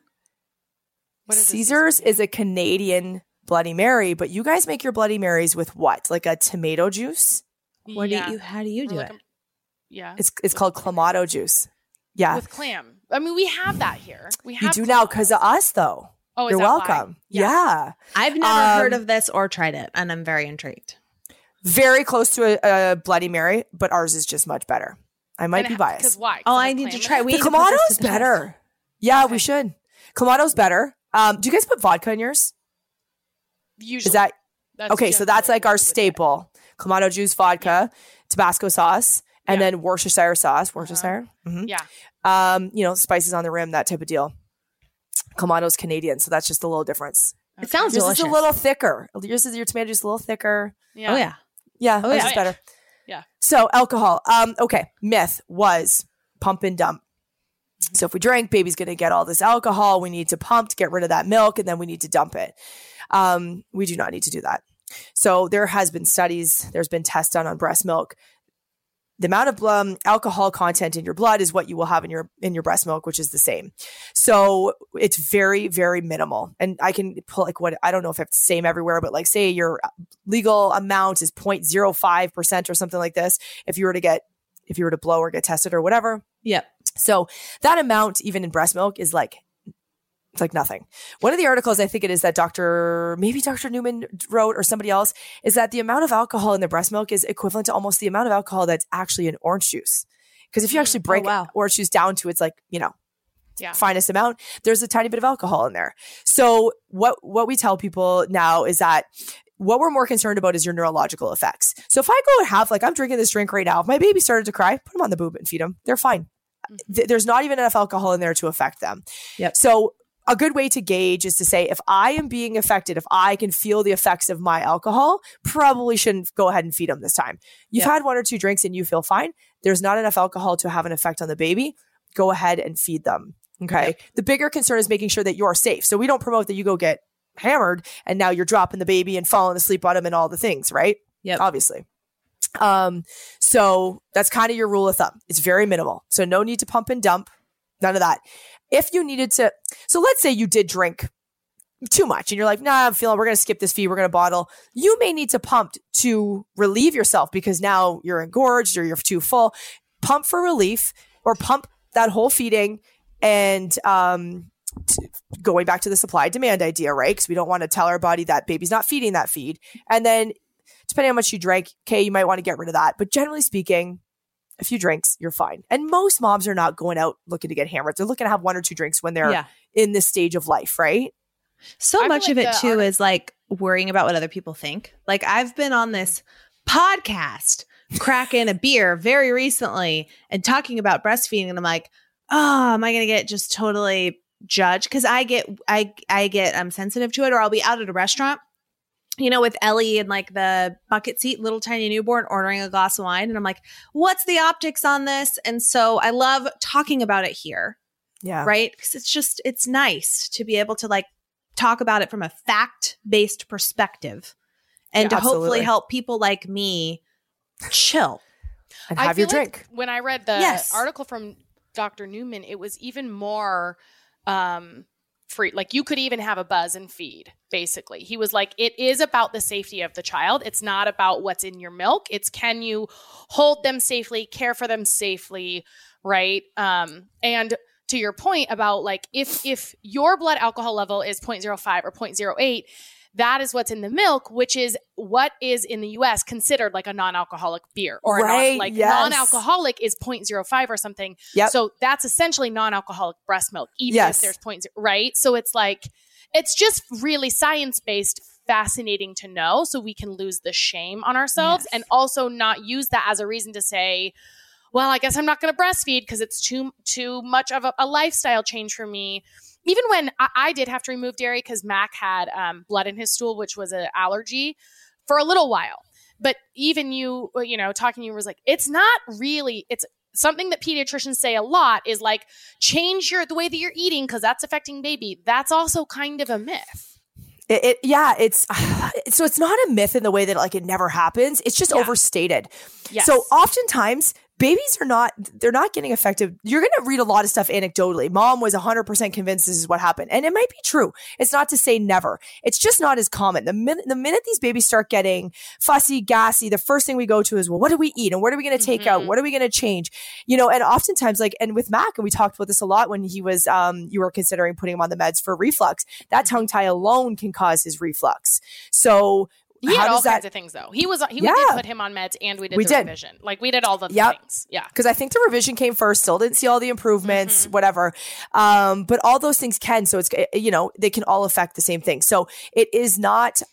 [SPEAKER 2] What is this?
[SPEAKER 5] Caesars is a Canadian Bloody Mary, but you guys make your Bloody Marys with what? Like a tomato juice?
[SPEAKER 4] What
[SPEAKER 2] Yeah.
[SPEAKER 4] do you? How do you
[SPEAKER 2] Or
[SPEAKER 4] do
[SPEAKER 2] like
[SPEAKER 4] it?
[SPEAKER 2] a- yeah.
[SPEAKER 5] It's it's
[SPEAKER 2] With
[SPEAKER 5] called
[SPEAKER 2] clam.
[SPEAKER 5] Clamato juice. Yeah.
[SPEAKER 2] With clam. I mean, we have that here. We
[SPEAKER 5] You
[SPEAKER 2] have
[SPEAKER 5] do now
[SPEAKER 2] Clamato.
[SPEAKER 5] because of us, though.
[SPEAKER 2] Oh, is
[SPEAKER 5] You're
[SPEAKER 2] that why?
[SPEAKER 5] welcome.
[SPEAKER 2] Yeah.
[SPEAKER 5] Yeah.
[SPEAKER 4] I've never
[SPEAKER 5] Um,
[SPEAKER 4] heard of this or tried it, and I'm very intrigued.
[SPEAKER 5] Very close to a, a Bloody Mary, but ours is just much better. I might
[SPEAKER 2] And
[SPEAKER 5] be
[SPEAKER 2] ha- 'cause
[SPEAKER 5] biased.
[SPEAKER 2] why? 'Cause
[SPEAKER 4] Oh,
[SPEAKER 2] of
[SPEAKER 4] I
[SPEAKER 2] the
[SPEAKER 4] need to
[SPEAKER 2] clam
[SPEAKER 4] try.
[SPEAKER 2] in it?
[SPEAKER 4] We
[SPEAKER 5] The
[SPEAKER 4] need to put this
[SPEAKER 5] Clamato's
[SPEAKER 4] to the test.
[SPEAKER 5] better. Yeah,
[SPEAKER 2] Okay.
[SPEAKER 5] we should. Clamato's better. Um, do you guys put vodka in yours?
[SPEAKER 2] Usually.
[SPEAKER 5] Is that
[SPEAKER 2] That's
[SPEAKER 5] okay? So that's
[SPEAKER 2] generally
[SPEAKER 5] like our
[SPEAKER 2] what we would get.
[SPEAKER 5] staple: Clamato juice, vodka, Tabasco sauce, and
[SPEAKER 2] Yeah.
[SPEAKER 5] then Worcestershire sauce. Worcestershire. Mhm.
[SPEAKER 2] Yeah.
[SPEAKER 5] Um, you know, spices on the rim, that type of deal. Clamato's Canadian, so that's just a little difference.
[SPEAKER 4] It sounds
[SPEAKER 5] Yours
[SPEAKER 4] delicious.
[SPEAKER 5] is a little thicker. Yours is your tomato juice a little thicker.
[SPEAKER 2] Yeah.
[SPEAKER 4] Oh yeah.
[SPEAKER 5] Yeah,
[SPEAKER 4] Oh,
[SPEAKER 5] ours
[SPEAKER 4] yeah.
[SPEAKER 5] is better.
[SPEAKER 2] Yeah.
[SPEAKER 5] So alcohol. Um, okay. Myth was pump and dump. So if we drink, baby's going to get all this alcohol. We need to pump to get rid of that milk, and then we need to dump it. Um, we do not need to do that. So there has been studies. There's been tests done on breast milk. The amount of um, alcohol content in your blood is what you will have in your in your breast milk, which is the same. So it's very, very minimal. And I can pull like what I don't know if it's the same everywhere, but like say your legal amount is zero point zero five percent or something like this. If you were to get if you were to blow or get tested or whatever.
[SPEAKER 4] Yep.
[SPEAKER 5] So that amount, even in breast milk, is like it's like nothing. One of the articles, I think it is that Doctor maybe Doctor Newman wrote or somebody else, is that the amount of alcohol in the breast milk is equivalent to almost the amount of alcohol that's actually in orange juice. Because if you actually break
[SPEAKER 4] Oh, wow.
[SPEAKER 5] orange juice down to its like, you know,
[SPEAKER 2] Yeah.
[SPEAKER 5] finest amount, there's a tiny bit of alcohol in there. So what what we tell people now is that what we're more concerned about is your neurological effects. So if I go and have, like, I'm drinking this drink right now, if my baby started to cry, put them on the boob and feed them. They're fine.
[SPEAKER 2] Mm-hmm.
[SPEAKER 5] Th- there's not even enough alcohol in there to affect them.
[SPEAKER 4] Yep.
[SPEAKER 5] So a good way to gauge is to say, if I am being affected, if I can feel the effects of my alcohol, probably shouldn't go ahead and feed them this time. You've
[SPEAKER 4] Yep.
[SPEAKER 5] had one or two drinks and you feel fine. There's not enough alcohol to have an effect on the baby. Go ahead and feed them. Okay.
[SPEAKER 4] Yep.
[SPEAKER 5] The bigger concern is making sure that you're safe. So we don't promote that you go get hammered and now you're dropping the baby and falling asleep on him and all the things, right?
[SPEAKER 4] Yep.
[SPEAKER 5] Obviously. Um, so that's kind of your rule of thumb. It's very minimal. So no need to pump and dump. None of that. If you needed to, so let's say you did drink too much and you're like, nah, I'm feeling, we're going to skip this feed. We're going to bottle. You may need to pump to relieve yourself because now you're engorged or you're too full. Pump for relief or pump that whole feeding and, um, t- going back to the supply demand idea, right? Because we don't want to tell our body that baby's not feeding that feed. And then depending on how much you drank, okay, you might want to get rid of that. But generally speaking, a few drinks, you're fine. And most moms are not going out looking to get hammered. They're looking to have one or two drinks when they're
[SPEAKER 4] Yeah.
[SPEAKER 5] in this stage of life, right?
[SPEAKER 4] So
[SPEAKER 2] I feel
[SPEAKER 4] much
[SPEAKER 2] like
[SPEAKER 4] of it
[SPEAKER 2] the
[SPEAKER 4] too
[SPEAKER 2] art-
[SPEAKER 4] is like worrying about what other people think. Like I've been on this podcast cracking a beer very recently and talking about breastfeeding, and I'm like, oh, am I going to get just totally judged? Because I get, I, I get, I'm sensitive to it, or I'll be out at a restaurant, you know, with Ellie and like the bucket seat, little tiny newborn ordering a glass of wine, and I'm like, what's the optics on this? And so I love talking about it here.
[SPEAKER 5] Yeah.
[SPEAKER 4] Right? Because it's just, it's nice to be able to like talk about it from a fact-based perspective and
[SPEAKER 5] Yeah,
[SPEAKER 4] to
[SPEAKER 5] absolutely.
[SPEAKER 4] hopefully help people like me chill.
[SPEAKER 5] And
[SPEAKER 2] I
[SPEAKER 5] have your
[SPEAKER 2] feel like
[SPEAKER 5] drink.
[SPEAKER 2] when I read the
[SPEAKER 4] Yes.
[SPEAKER 2] article from Doctor Newman, it was even more um, free. Like you could even have a buzz and feed, basically. He was like, it is about the safety of the child. It's not about what's in your milk. It's can you hold them safely, care for them safely, right? Um, and to your point about like, if if your blood alcohol level is zero point zero five or zero point zero eight, that is what's in the milk, which is what is in the U S considered like a non-alcoholic beer or a
[SPEAKER 5] Right,
[SPEAKER 2] non, like
[SPEAKER 5] yes.
[SPEAKER 2] non-alcoholic is zero point zero five or something.
[SPEAKER 5] Yep.
[SPEAKER 2] So that's essentially non-alcoholic breast milk, even
[SPEAKER 5] Yes.
[SPEAKER 2] if there's zero point zero, right? So it's like, it's just really science-based, fascinating to know so we can lose the shame on ourselves
[SPEAKER 4] Yes.
[SPEAKER 2] and also not use that as a reason to say, well, I guess I'm not going to breastfeed because it's too too much of a, a lifestyle change for me. Even when I, I did have to remove dairy because Mac had um, blood in his stool, which was an allergy for a little while. But even you, you know, talking to you was like, it's not really, it's something that pediatricians say a lot is like, change your the way that you're eating because that's affecting baby. That's also kind of a myth.
[SPEAKER 5] It, it yeah, it's so it's not a myth in the way that like it never happens. It's just
[SPEAKER 2] Yeah.
[SPEAKER 5] overstated.
[SPEAKER 2] Yes.
[SPEAKER 5] So oftentimes babies are not, they're not getting effective. You're going to read a lot of stuff anecdotally. Mom was one hundred percent convinced this is what happened. And it might be true. It's not to say never. It's just not as common. The minute, the minute these babies start getting fussy, gassy, the first thing we go to is, well, what do we eat? And what are we going to take out?
[SPEAKER 2] Mhm.
[SPEAKER 5] What are we going to change? You know, and oftentimes like, and with Mac, and we talked about this a lot when he was, um, you were considering putting him on the meds for reflux. That tongue tie alone can cause his reflux. So
[SPEAKER 2] He
[SPEAKER 5] how
[SPEAKER 2] had all
[SPEAKER 5] does that,
[SPEAKER 2] kinds of things though. He was he we
[SPEAKER 5] Yeah.
[SPEAKER 2] did put him on meds and we did
[SPEAKER 5] We
[SPEAKER 2] the
[SPEAKER 5] did.
[SPEAKER 2] revision. Like we did all the
[SPEAKER 5] Yep.
[SPEAKER 2] things. Yeah.
[SPEAKER 5] because I think the revision came first, still didn't see all the improvements,
[SPEAKER 2] Mhm.
[SPEAKER 5] whatever. Um, but all those things can, so it's, you know, they can all affect the same thing. So it is not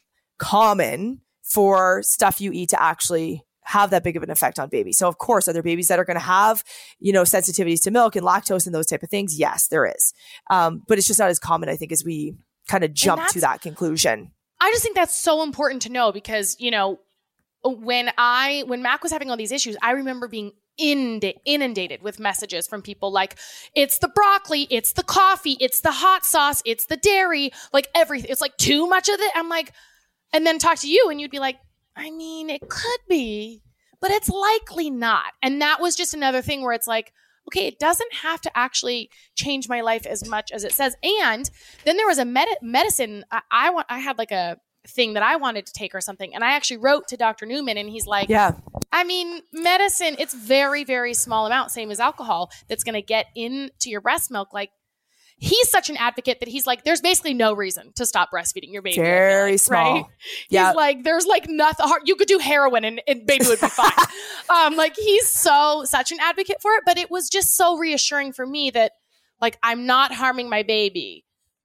[SPEAKER 5] common for stuff you eat to actually have that big of an effect on babies. So of course, are there babies that are going to have, you know, sensitivities to milk and lactose and those type of things? Yes, there is. Um, but it's just not as common, I think, as we kind of jump to
[SPEAKER 2] that's-
[SPEAKER 5] that conclusion.
[SPEAKER 2] I just think that's so important to know because, you know, when I when Mac was having all these issues, I remember being inund- inundated with messages from people like, it's the broccoli, it's the coffee, it's the hot sauce, it's the dairy, like everything. It's like too much of it. I'm like, and then talk to you and you'd be like, I mean, it could be, but it's likely not. And that was just another thing where it's like, okay, it doesn't have to actually change my life as much as it says. And then there was a med- medicine. I, I want. I had like a thing that I wanted to take or something, and I actually wrote to Doctor Newman, and he's like,
[SPEAKER 5] Yeah.
[SPEAKER 2] I mean, medicine. It's very, very small amount, same as alcohol, that's going to get into your breast milk. Like, he's such an advocate that he's like, there's basically no reason to stop breastfeeding your baby.
[SPEAKER 5] Very
[SPEAKER 2] like,
[SPEAKER 5] small.
[SPEAKER 2] Right?
[SPEAKER 5] Yeah.
[SPEAKER 2] He's like, there's like nothing hard. You could do heroin and, and baby would be fine. um, like he's so, such an advocate for it. But it was just so reassuring for me that like, I'm not harming my baby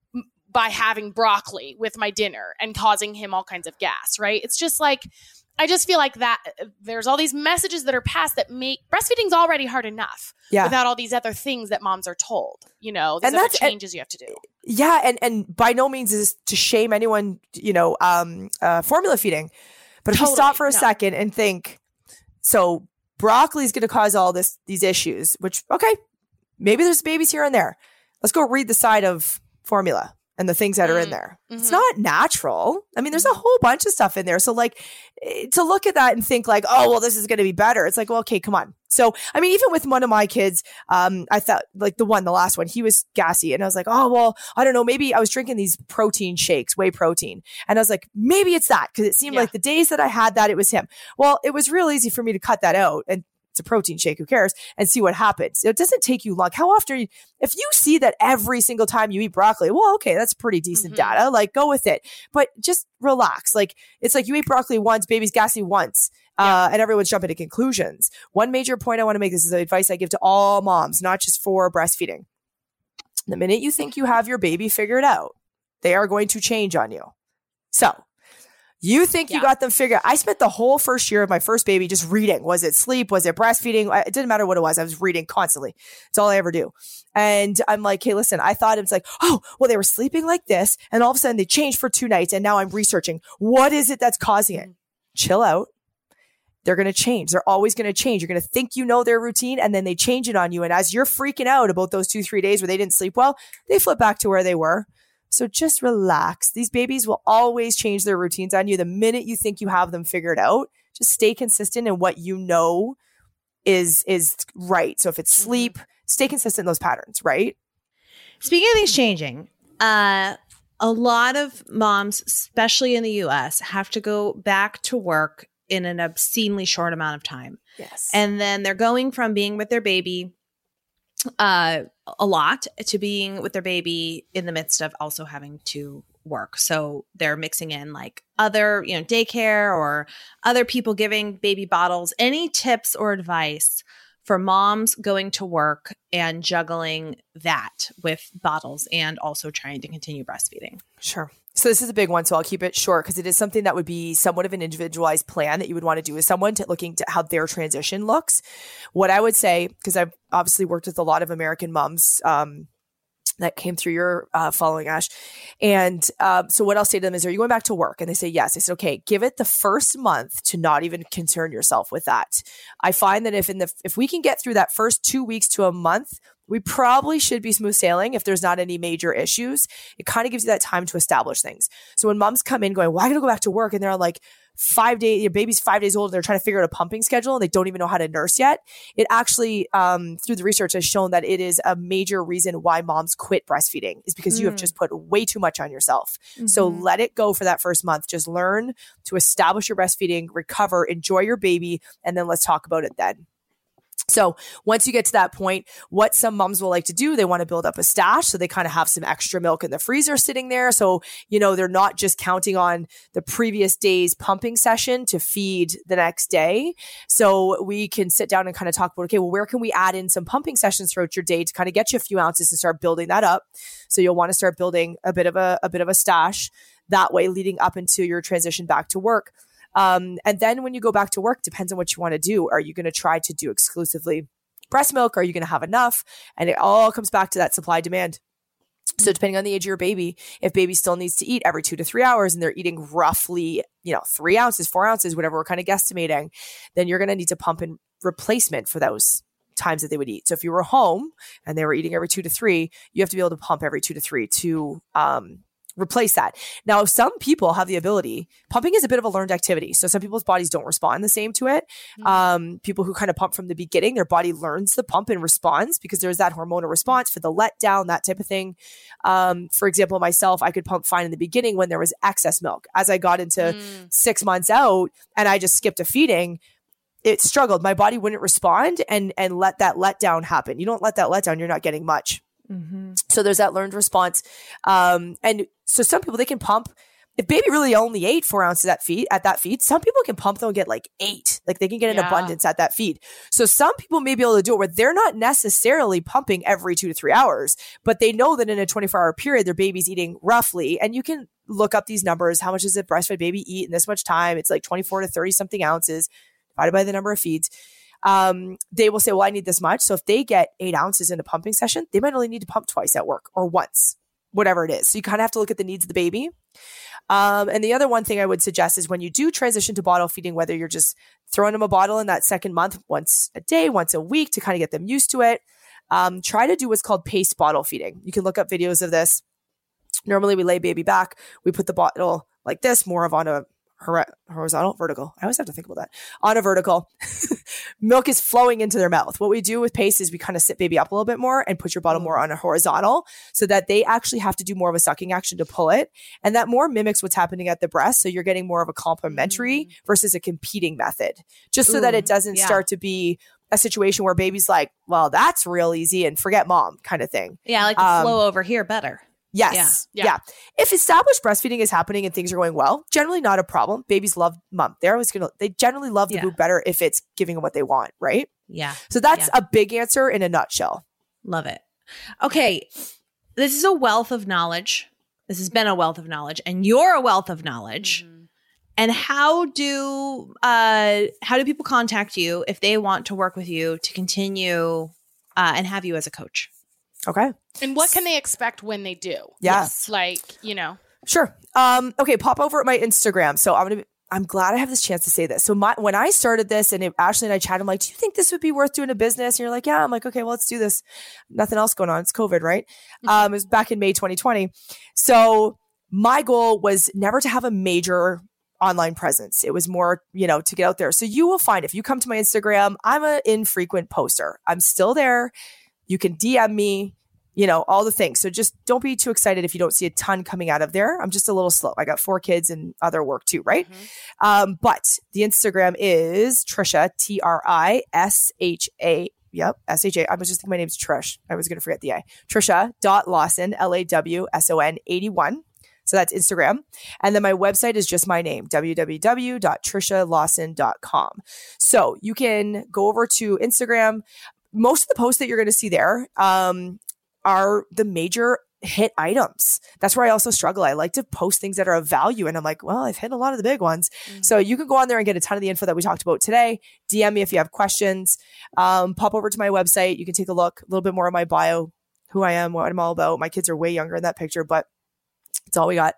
[SPEAKER 2] by having broccoli with my dinner and causing him all kinds of gas, right? It's just like, I just feel like that there's all these messages that are passed that make breastfeeding's already hard enough
[SPEAKER 5] yeah.
[SPEAKER 2] without all these other things that moms are told, you know, these
[SPEAKER 5] and
[SPEAKER 2] other
[SPEAKER 5] that's,
[SPEAKER 2] changes
[SPEAKER 5] and,
[SPEAKER 2] you have to do.
[SPEAKER 5] Yeah. And, and by no means is to shame anyone, you know, um, uh, formula feeding. But if
[SPEAKER 2] Totally,
[SPEAKER 5] you stop for a
[SPEAKER 2] no.
[SPEAKER 5] second and think, so broccoli is going to cause all this, these issues, which, okay, maybe there's babies here and there. Let's go read the side of formula and the things that are in there.
[SPEAKER 2] Mm-hmm.
[SPEAKER 5] It's not natural. I mean, there's a whole bunch of stuff in there. So like to look at that and think like, oh, well, this is going to be better. It's like, well, okay, come on. So, I mean, even with one of my kids, um, I thought like the one, the last one, he was gassy and I was like, oh, well, I don't know. Maybe I was drinking these protein shakes, whey protein. And I was like, maybe it's that. Cause it seemed
[SPEAKER 2] Yeah.
[SPEAKER 5] like the days that I had that, it was him. Well, it was real easy for me to cut that out and it's a protein shake, who cares, and see what happens. It doesn't take you long. How often, you, if you see that every single time you eat broccoli, well, okay, that's pretty decent
[SPEAKER 2] Mm-hmm.
[SPEAKER 5] data. Like, go with it. But just relax. Like, it's like you ate broccoli once, baby's gassy once, uh, and everyone's jumping to conclusions. One major point I want to make, this is advice I give to all moms, not just for breastfeeding. The minute you think you have your baby figured out, they are going to change on you. So, you think
[SPEAKER 2] Yeah.
[SPEAKER 5] you got them figured out. I spent the whole first year of my first baby just reading. Was it sleep? Was it breastfeeding? It didn't matter what it was. I was reading constantly. It's all I ever do. And I'm like, hey, listen, I thought it was like, oh, well, they were sleeping like this. And all of a sudden they changed for two nights. And now I'm researching. What is it that's causing it? Chill out. They're going to change. They're always going to change. You're going to think you know their routine and then they change it on you. And as you're freaking out about those two, three days where they didn't sleep well, they flip back to where they were. So just relax. These babies will always change their routines on you. The minute you think you have them figured out, just stay consistent in what you know is, is right. So if it's sleep, stay consistent in those patterns, right?
[SPEAKER 4] Speaking of things changing, uh, a lot of moms, especially in the U S, have to go back to work in an obscenely short amount of time.
[SPEAKER 5] Yes.
[SPEAKER 4] And then they're going from being with their baby uh, a lot to being with their baby in the midst of also having to work. So they're mixing in like other, you know, daycare or other people giving baby bottles. Any tips or advice for moms going to work and juggling that with bottles and also trying to continue breastfeeding?
[SPEAKER 5] Sure. So this is a big one, so I'll keep it short because it is something that would be somewhat of an individualized plan that you would want to do with someone to looking to how their transition looks. What I would say, because I've obviously worked with a lot of American moms um, that came through your uh, following, Ash. And uh, so what I'll say to them is, are you going back to work? And they say, yes. I said, okay, give it the first month to not even concern yourself with that. I find that if in the if we can get through that first two weeks to a month, we probably should be smooth sailing if there's not any major issues. It kind of gives you that time to establish things. So when moms come in going, well, I got to go back to work, and they're on like five days, your baby's five days old, and they're trying to figure out a pumping schedule and they don't even know how to nurse yet. It actually, um, through the research, has shown that it is a major reason why moms quit breastfeeding is because mm. you have just put way too much on yourself. Mm-hmm. So let it go for that first month. Just learn to establish your breastfeeding, recover, enjoy your baby, and then let's talk about it then. So once you get to that point, what some moms will like to do, they want to build up a stash. So they kind of have some extra milk in the freezer sitting there. So, you know, they're not just counting on the previous day's pumping session to feed the next day. So we can sit down and kind of talk about, okay, well, where can we add in some pumping sessions throughout your day to kind of get you a few ounces and start building that up. So you'll want to start building a bit of a, a bit of a stash that way leading up into your transition back to work. Um, and then when you go back to work, depends on what you want to do. Are you going to try to do exclusively breast milk? Are you going to have enough? And it all comes back to that supply demand. So depending on the age of your baby, if baby still needs to eat every two to three hours and they're eating roughly, you know, three ounces, four ounces, whatever we're kind of guesstimating, then you're going to need to pump in replacement for those times that they would eat. So if you were home and they were eating every two to three, you have to be able to pump every two to three to, um, replace that. Now, some people have the ability, pumping is a bit of a learned activity. So some people's bodies don't respond the same to it. Mm-hmm. Um, people who kind of pump from the beginning, their body learns the pump and responds because there's that hormonal response for the letdown, that type of thing. Um, for example, myself, I could pump fine in the beginning when there was excess milk. As I got into mm. six months out and I just skipped a feeding, it struggled. My body wouldn't respond and, and let that letdown happen. You don't let that letdown, you're not getting much.
[SPEAKER 4] Mm-hmm.
[SPEAKER 5] So there's that learned response. Um, and so some people, they can pump. If baby really only ate four ounces at feed at that feed, some people can pump, they'll get like eight. Like they can get an
[SPEAKER 2] Yeah.
[SPEAKER 5] abundance at that feed. So some people may be able to do it where they're not necessarily pumping every two to three hours, but they know that in a twenty-four hour period, their baby's eating roughly, and you can look up these numbers. How much does a breastfed baby eat in this much time? It's like twenty-four to thirty something ounces divided by the number of feeds. Um, they will say, well, I need this much. So if they get eight ounces in a pumping session, they might only need to pump twice at work or once, whatever it is. So you kind of have to look at the needs of the baby. Um, and the other one thing I would suggest is when you do transition to bottle feeding, whether you're just throwing them a bottle in that second month, once a day, once a week to kind of get them used to it, um, try to do what's called paced bottle feeding. You can look up videos of this. Normally we lay baby back. We put the bottle like this, more of on a horizontal, vertical. I always have to think about that. On a vertical, milk is flowing into their mouth. What we do with pace is we kind of sit baby up a little bit more and put your bottle more on a horizontal so that they actually have to do more of a sucking action to pull it. And that more mimics what's happening at the breast. So you're getting more of a complementary mm. versus a competing method, just so Ooh, that it doesn't yeah. start to be a situation where baby's like, well, that's real easy and forget mom kind of thing.
[SPEAKER 4] Yeah, I like the um, flow over here better.
[SPEAKER 5] Yes.
[SPEAKER 2] Yeah.
[SPEAKER 5] Yeah. yeah. If established breastfeeding is happening and things are going well, generally not a problem. Babies love mom. They're always going to, they generally love the yeah. boob better if it's giving them what they want. Right.
[SPEAKER 4] Yeah.
[SPEAKER 5] So that's
[SPEAKER 4] yeah.
[SPEAKER 5] a big answer in a nutshell.
[SPEAKER 4] Love it. Okay. This is a wealth of knowledge. This has been a wealth of knowledge, and you're a wealth of knowledge. Mm-hmm. And how do, uh, how do people contact you if they want to work with you to continue uh, and have you as a coach?
[SPEAKER 5] Okay.
[SPEAKER 2] And what can they expect when they do?
[SPEAKER 5] Yes.
[SPEAKER 2] Like, you know.
[SPEAKER 5] Sure. Um, okay. Pop over at my Instagram. So I'm going to, I'm glad I have this chance to say this. So my, when I started this and it, Ashley and I chatted, I'm like, do you think this would be worth doing a business? And you're like, yeah. I'm like, okay, well, let's do this. Nothing else going on. It's COVID, right? Mm-hmm. Um, it was back in May twenty twenty. So my goal was never to have a major online presence. It was more, you know, to get out there. So you will find if you come to my Instagram, I'm an infrequent poster. I'm still there. You can D M me, you know, all the things. So just don't be too excited if you don't see a ton coming out of there. I'm just a little slow. I got four kids and other work too, right? Mm-hmm. Um, but the Instagram is Trisha, T R I S H A. Yep, S H A. I was just thinking my name's Trish. I was going to forget the I. Trisha dot Lawson, L A W S O N eighty-one. So that's Instagram. And then my website is just my name, w w w dot trisha lawson dot com. So you can go over to Instagram. Most of the posts that you're going to see there um, are the major hit items. That's where I also struggle. I like to post things that are of value. And I'm like, well, I've hit a lot of the big ones. Mm-hmm. So you can go on there and get a ton of the info that we talked about today. D M me if you have questions. Um, pop over to my website. You can take a look, a little bit more of my bio, who I am, what I'm all about. My kids are way younger in that picture, but it's all we got.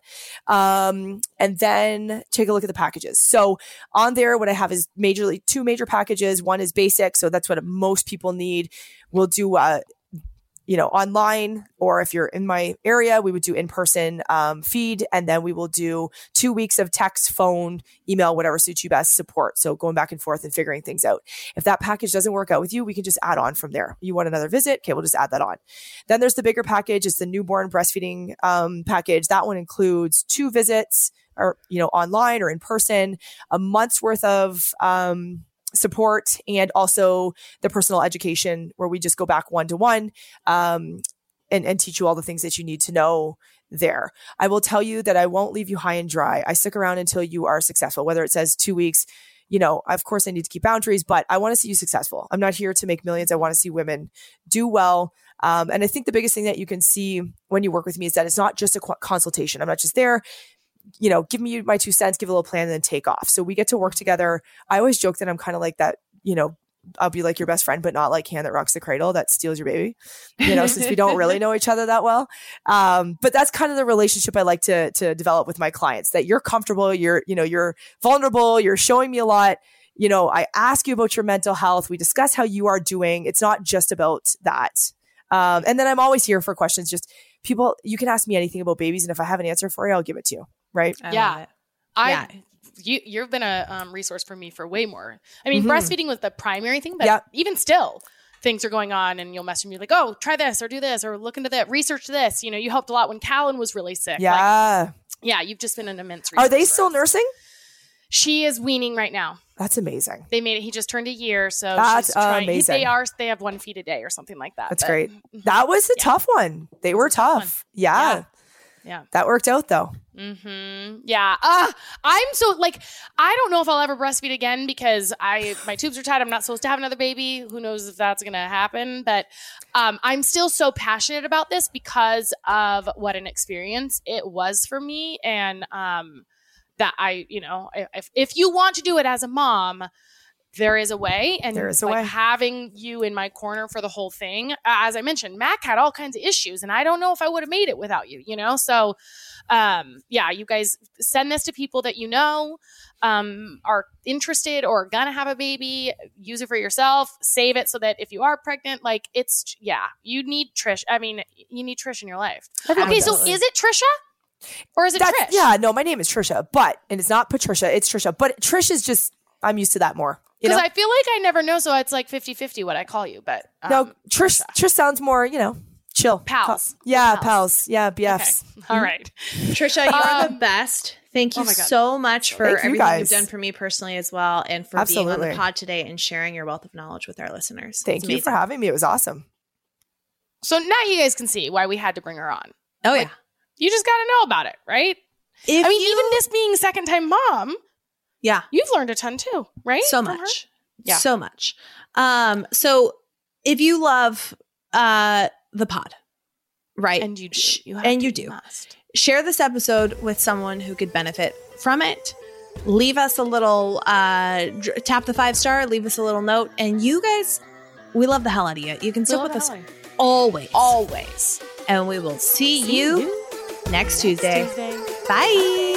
[SPEAKER 5] Um, and then take a look at the packages. So on there, what I have is majorly two major packages. One is basic. So that's what most people need. We'll do, uh, you know, online, or if you're in my area, we would do in-person um, feed. And then we will do two weeks of text, phone, email, whatever suits you best support. So going back and forth and figuring things out. If that package doesn't work out with you, we can just add on from there. You want another visit? Okay, we'll just add that on. Then there's the bigger package. It's the newborn breastfeeding um, package. That one includes two visits, or, you know, online or in person, a month's worth of um support, and also the personal education where we just go back one-to-one um, and, and teach you all the things that you need to know there. I will tell you that I won't leave you high and dry. I stick around until you are successful, whether it says two weeks, you know, of course I need to keep boundaries, but I want to see you successful. I'm not here to make millions. I want to see women do well. Um, and I think the biggest thing that you can see when you work with me is that it's not just a qu- consultation. I'm not just there, you know, give me my two cents, give a little plan, and then take off. So we get to work together. I always joke that I'm kind of like that, you know, I'll be like your best friend, but not like hand that rocks the cradle that steals your baby, you know, since we don't really know each other that well. Um, but that's kind of the relationship I like to, to develop with my clients, that you're comfortable, you're, you know, you're vulnerable, you're showing me a lot. You know, I ask you about your mental health. We discuss how you are doing. It's not just about that. Um, and then I'm always here for questions. Just people, you can ask me anything about babies. And if I have an answer for you, I'll give it to you. Right.
[SPEAKER 4] I
[SPEAKER 2] yeah. I,
[SPEAKER 4] yeah.
[SPEAKER 2] you, you've been a um, resource for me for way more. I mean,
[SPEAKER 5] Mm-hmm.
[SPEAKER 2] breastfeeding was the primary thing, but
[SPEAKER 5] Yep.
[SPEAKER 2] even still, things are going on and you'll message me like, oh, try this or do this or look into that, research this. You know, you helped a lot when Callan was really sick.
[SPEAKER 5] Yeah.
[SPEAKER 2] Like, yeah. You've just been an immense resource.
[SPEAKER 5] Are they
[SPEAKER 2] for
[SPEAKER 5] still
[SPEAKER 2] us.
[SPEAKER 5] nursing?
[SPEAKER 2] She is weaning right now.
[SPEAKER 5] That's amazing.
[SPEAKER 2] They made it. He just turned a year, so
[SPEAKER 5] That's
[SPEAKER 2] she's trying.
[SPEAKER 5] amazing.
[SPEAKER 2] They are. They have one feed a day or something like that.
[SPEAKER 5] That's
[SPEAKER 2] but-
[SPEAKER 5] great. That was a
[SPEAKER 2] Yeah.
[SPEAKER 5] tough one. They were
[SPEAKER 2] a tough
[SPEAKER 5] tough. Yeah.
[SPEAKER 2] Yeah. Yeah.
[SPEAKER 5] That worked out though.
[SPEAKER 2] Mm-hmm. Yeah. Uh, I'm so like, I don't know if I'll ever breastfeed again because I my tubes are tied. I'm not supposed to have another baby. Who knows if that's gonna happen? But um, I'm still so passionate about this because of what an experience it was for me, and um, that I, you know, if if you want to do it as a mom, there is a way, and
[SPEAKER 5] There is a
[SPEAKER 2] like
[SPEAKER 5] way.
[SPEAKER 2] having you in my corner for the whole thing. Uh, as I mentioned, Mac had all kinds of issues, and I don't know if I would have made it without you. You know, so um, yeah, you guys send this to people that you know um, are interested or gonna have a baby. Use it for yourself. Save it so that if you are pregnant, like it's yeah, you need Trish. I mean, you need Trish in your life. Okay, so
[SPEAKER 5] Absolutely.
[SPEAKER 2] is it Trisha or is it
[SPEAKER 5] That's,
[SPEAKER 2] Trish?
[SPEAKER 5] yeah, no, my name is Trisha, but, and it's not Patricia, it's Trisha, but Trish is just, I'm used to that more. You
[SPEAKER 2] Because
[SPEAKER 5] know?
[SPEAKER 2] I feel like I never know, so it's like fifty-fifty what I call you. But um,
[SPEAKER 5] no, Trish,
[SPEAKER 2] Trisha.
[SPEAKER 5] Trish sounds more, you know, chill.
[SPEAKER 2] Pals.
[SPEAKER 5] Yeah,
[SPEAKER 2] Pals.
[SPEAKER 5] pals. Yeah, B
[SPEAKER 2] Okay.
[SPEAKER 5] Fs.
[SPEAKER 2] All right.
[SPEAKER 4] Trisha, you are the
[SPEAKER 2] Um,
[SPEAKER 4] best. Thank you
[SPEAKER 2] oh my God.
[SPEAKER 4] so much for
[SPEAKER 5] Thank you,
[SPEAKER 4] everything
[SPEAKER 5] guys.
[SPEAKER 4] you've done for me personally as well, and for being on
[SPEAKER 5] Absolutely.
[SPEAKER 4] the pod today and sharing your wealth of knowledge with our listeners.
[SPEAKER 5] Thank
[SPEAKER 4] It's
[SPEAKER 5] you for
[SPEAKER 4] amazing.
[SPEAKER 5] having me. It was awesome.
[SPEAKER 2] So now you guys can see why we had to bring her on.
[SPEAKER 4] Oh
[SPEAKER 2] Like,
[SPEAKER 4] yeah.
[SPEAKER 2] You just got to know about it, right?
[SPEAKER 4] If
[SPEAKER 2] I mean,
[SPEAKER 4] you-
[SPEAKER 2] even this being second time mom,
[SPEAKER 4] yeah,
[SPEAKER 2] you've learned a ton too, right?
[SPEAKER 4] so
[SPEAKER 2] From her?
[SPEAKER 4] much,
[SPEAKER 2] Yeah.
[SPEAKER 4] so much. Um, so if you love uh the pod, right,
[SPEAKER 2] And you do.
[SPEAKER 4] Sh-
[SPEAKER 2] You have
[SPEAKER 4] and
[SPEAKER 2] to,
[SPEAKER 4] you do.
[SPEAKER 2] must.
[SPEAKER 4] share this episode with someone who could benefit from it. Leave us a little uh dr- tap the five star, leave us a little note, and you guys, we love the hell out of you. You can sit
[SPEAKER 2] love
[SPEAKER 4] with
[SPEAKER 2] the
[SPEAKER 4] us
[SPEAKER 2] hell out of
[SPEAKER 4] always,
[SPEAKER 2] Always.
[SPEAKER 4] and we will see,
[SPEAKER 2] See
[SPEAKER 4] you,
[SPEAKER 2] you
[SPEAKER 4] next Tuesday.
[SPEAKER 2] Tuesday.
[SPEAKER 4] Bye.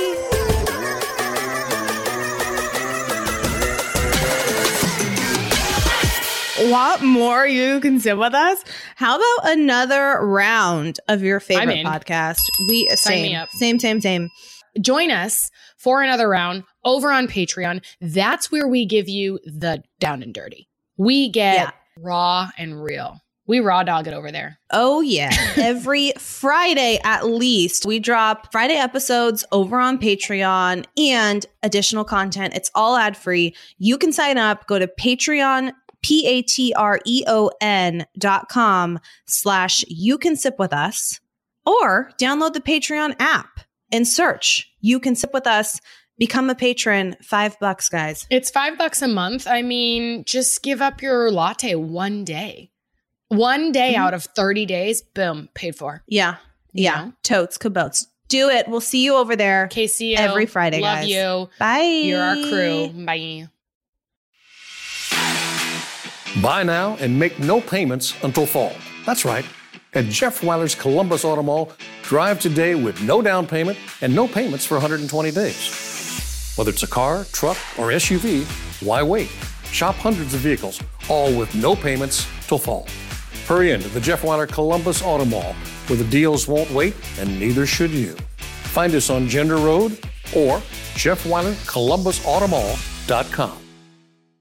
[SPEAKER 4] Want more? You can sit with us. How about another round of your favorite
[SPEAKER 2] in.
[SPEAKER 4] podcast? We
[SPEAKER 2] Sign
[SPEAKER 4] same,
[SPEAKER 2] me up.
[SPEAKER 4] same, same, same.
[SPEAKER 2] Join us for another round over on Patreon. That's where we give you the down and dirty. We get
[SPEAKER 4] Yeah.
[SPEAKER 2] raw and real. We raw dog it over there.
[SPEAKER 4] Oh yeah. Every Friday at least, we drop Friday episodes over on Patreon and additional content. It's all ad free. You can sign up. Go to Patreon. P-A-T-R-E-O-N dot com slash you can sip with us, or download the Patreon app and search You Can Sip With Us. Become a patron. Five bucks, guys.
[SPEAKER 2] It's five bucks a month. I mean, just give up your latte one day. One day
[SPEAKER 4] Mhm.
[SPEAKER 2] out of thirty days, boom, paid for.
[SPEAKER 4] Yeah.
[SPEAKER 2] You
[SPEAKER 4] Yeah.
[SPEAKER 2] know?
[SPEAKER 4] Totes, cabotes. Do it. We'll see you over there.
[SPEAKER 2] K C O.
[SPEAKER 4] Every Friday,
[SPEAKER 2] Love
[SPEAKER 4] guys.
[SPEAKER 2] you.
[SPEAKER 4] Bye.
[SPEAKER 2] You're our crew. Bye.
[SPEAKER 1] Buy now and make no payments until fall. That's right. At Jeff Weiler's Columbus Auto Mall, drive today with no down payment and no payments for one hundred twenty days. Whether it's a car, truck, or S U V, why wait? Shop hundreds of vehicles, all with no payments till fall. Hurry into the Jeff Weiler Columbus Auto Mall, where the deals won't wait and neither should you. Find us on Gender Road or Jeff Weiler Columbus Auto Mall dot com.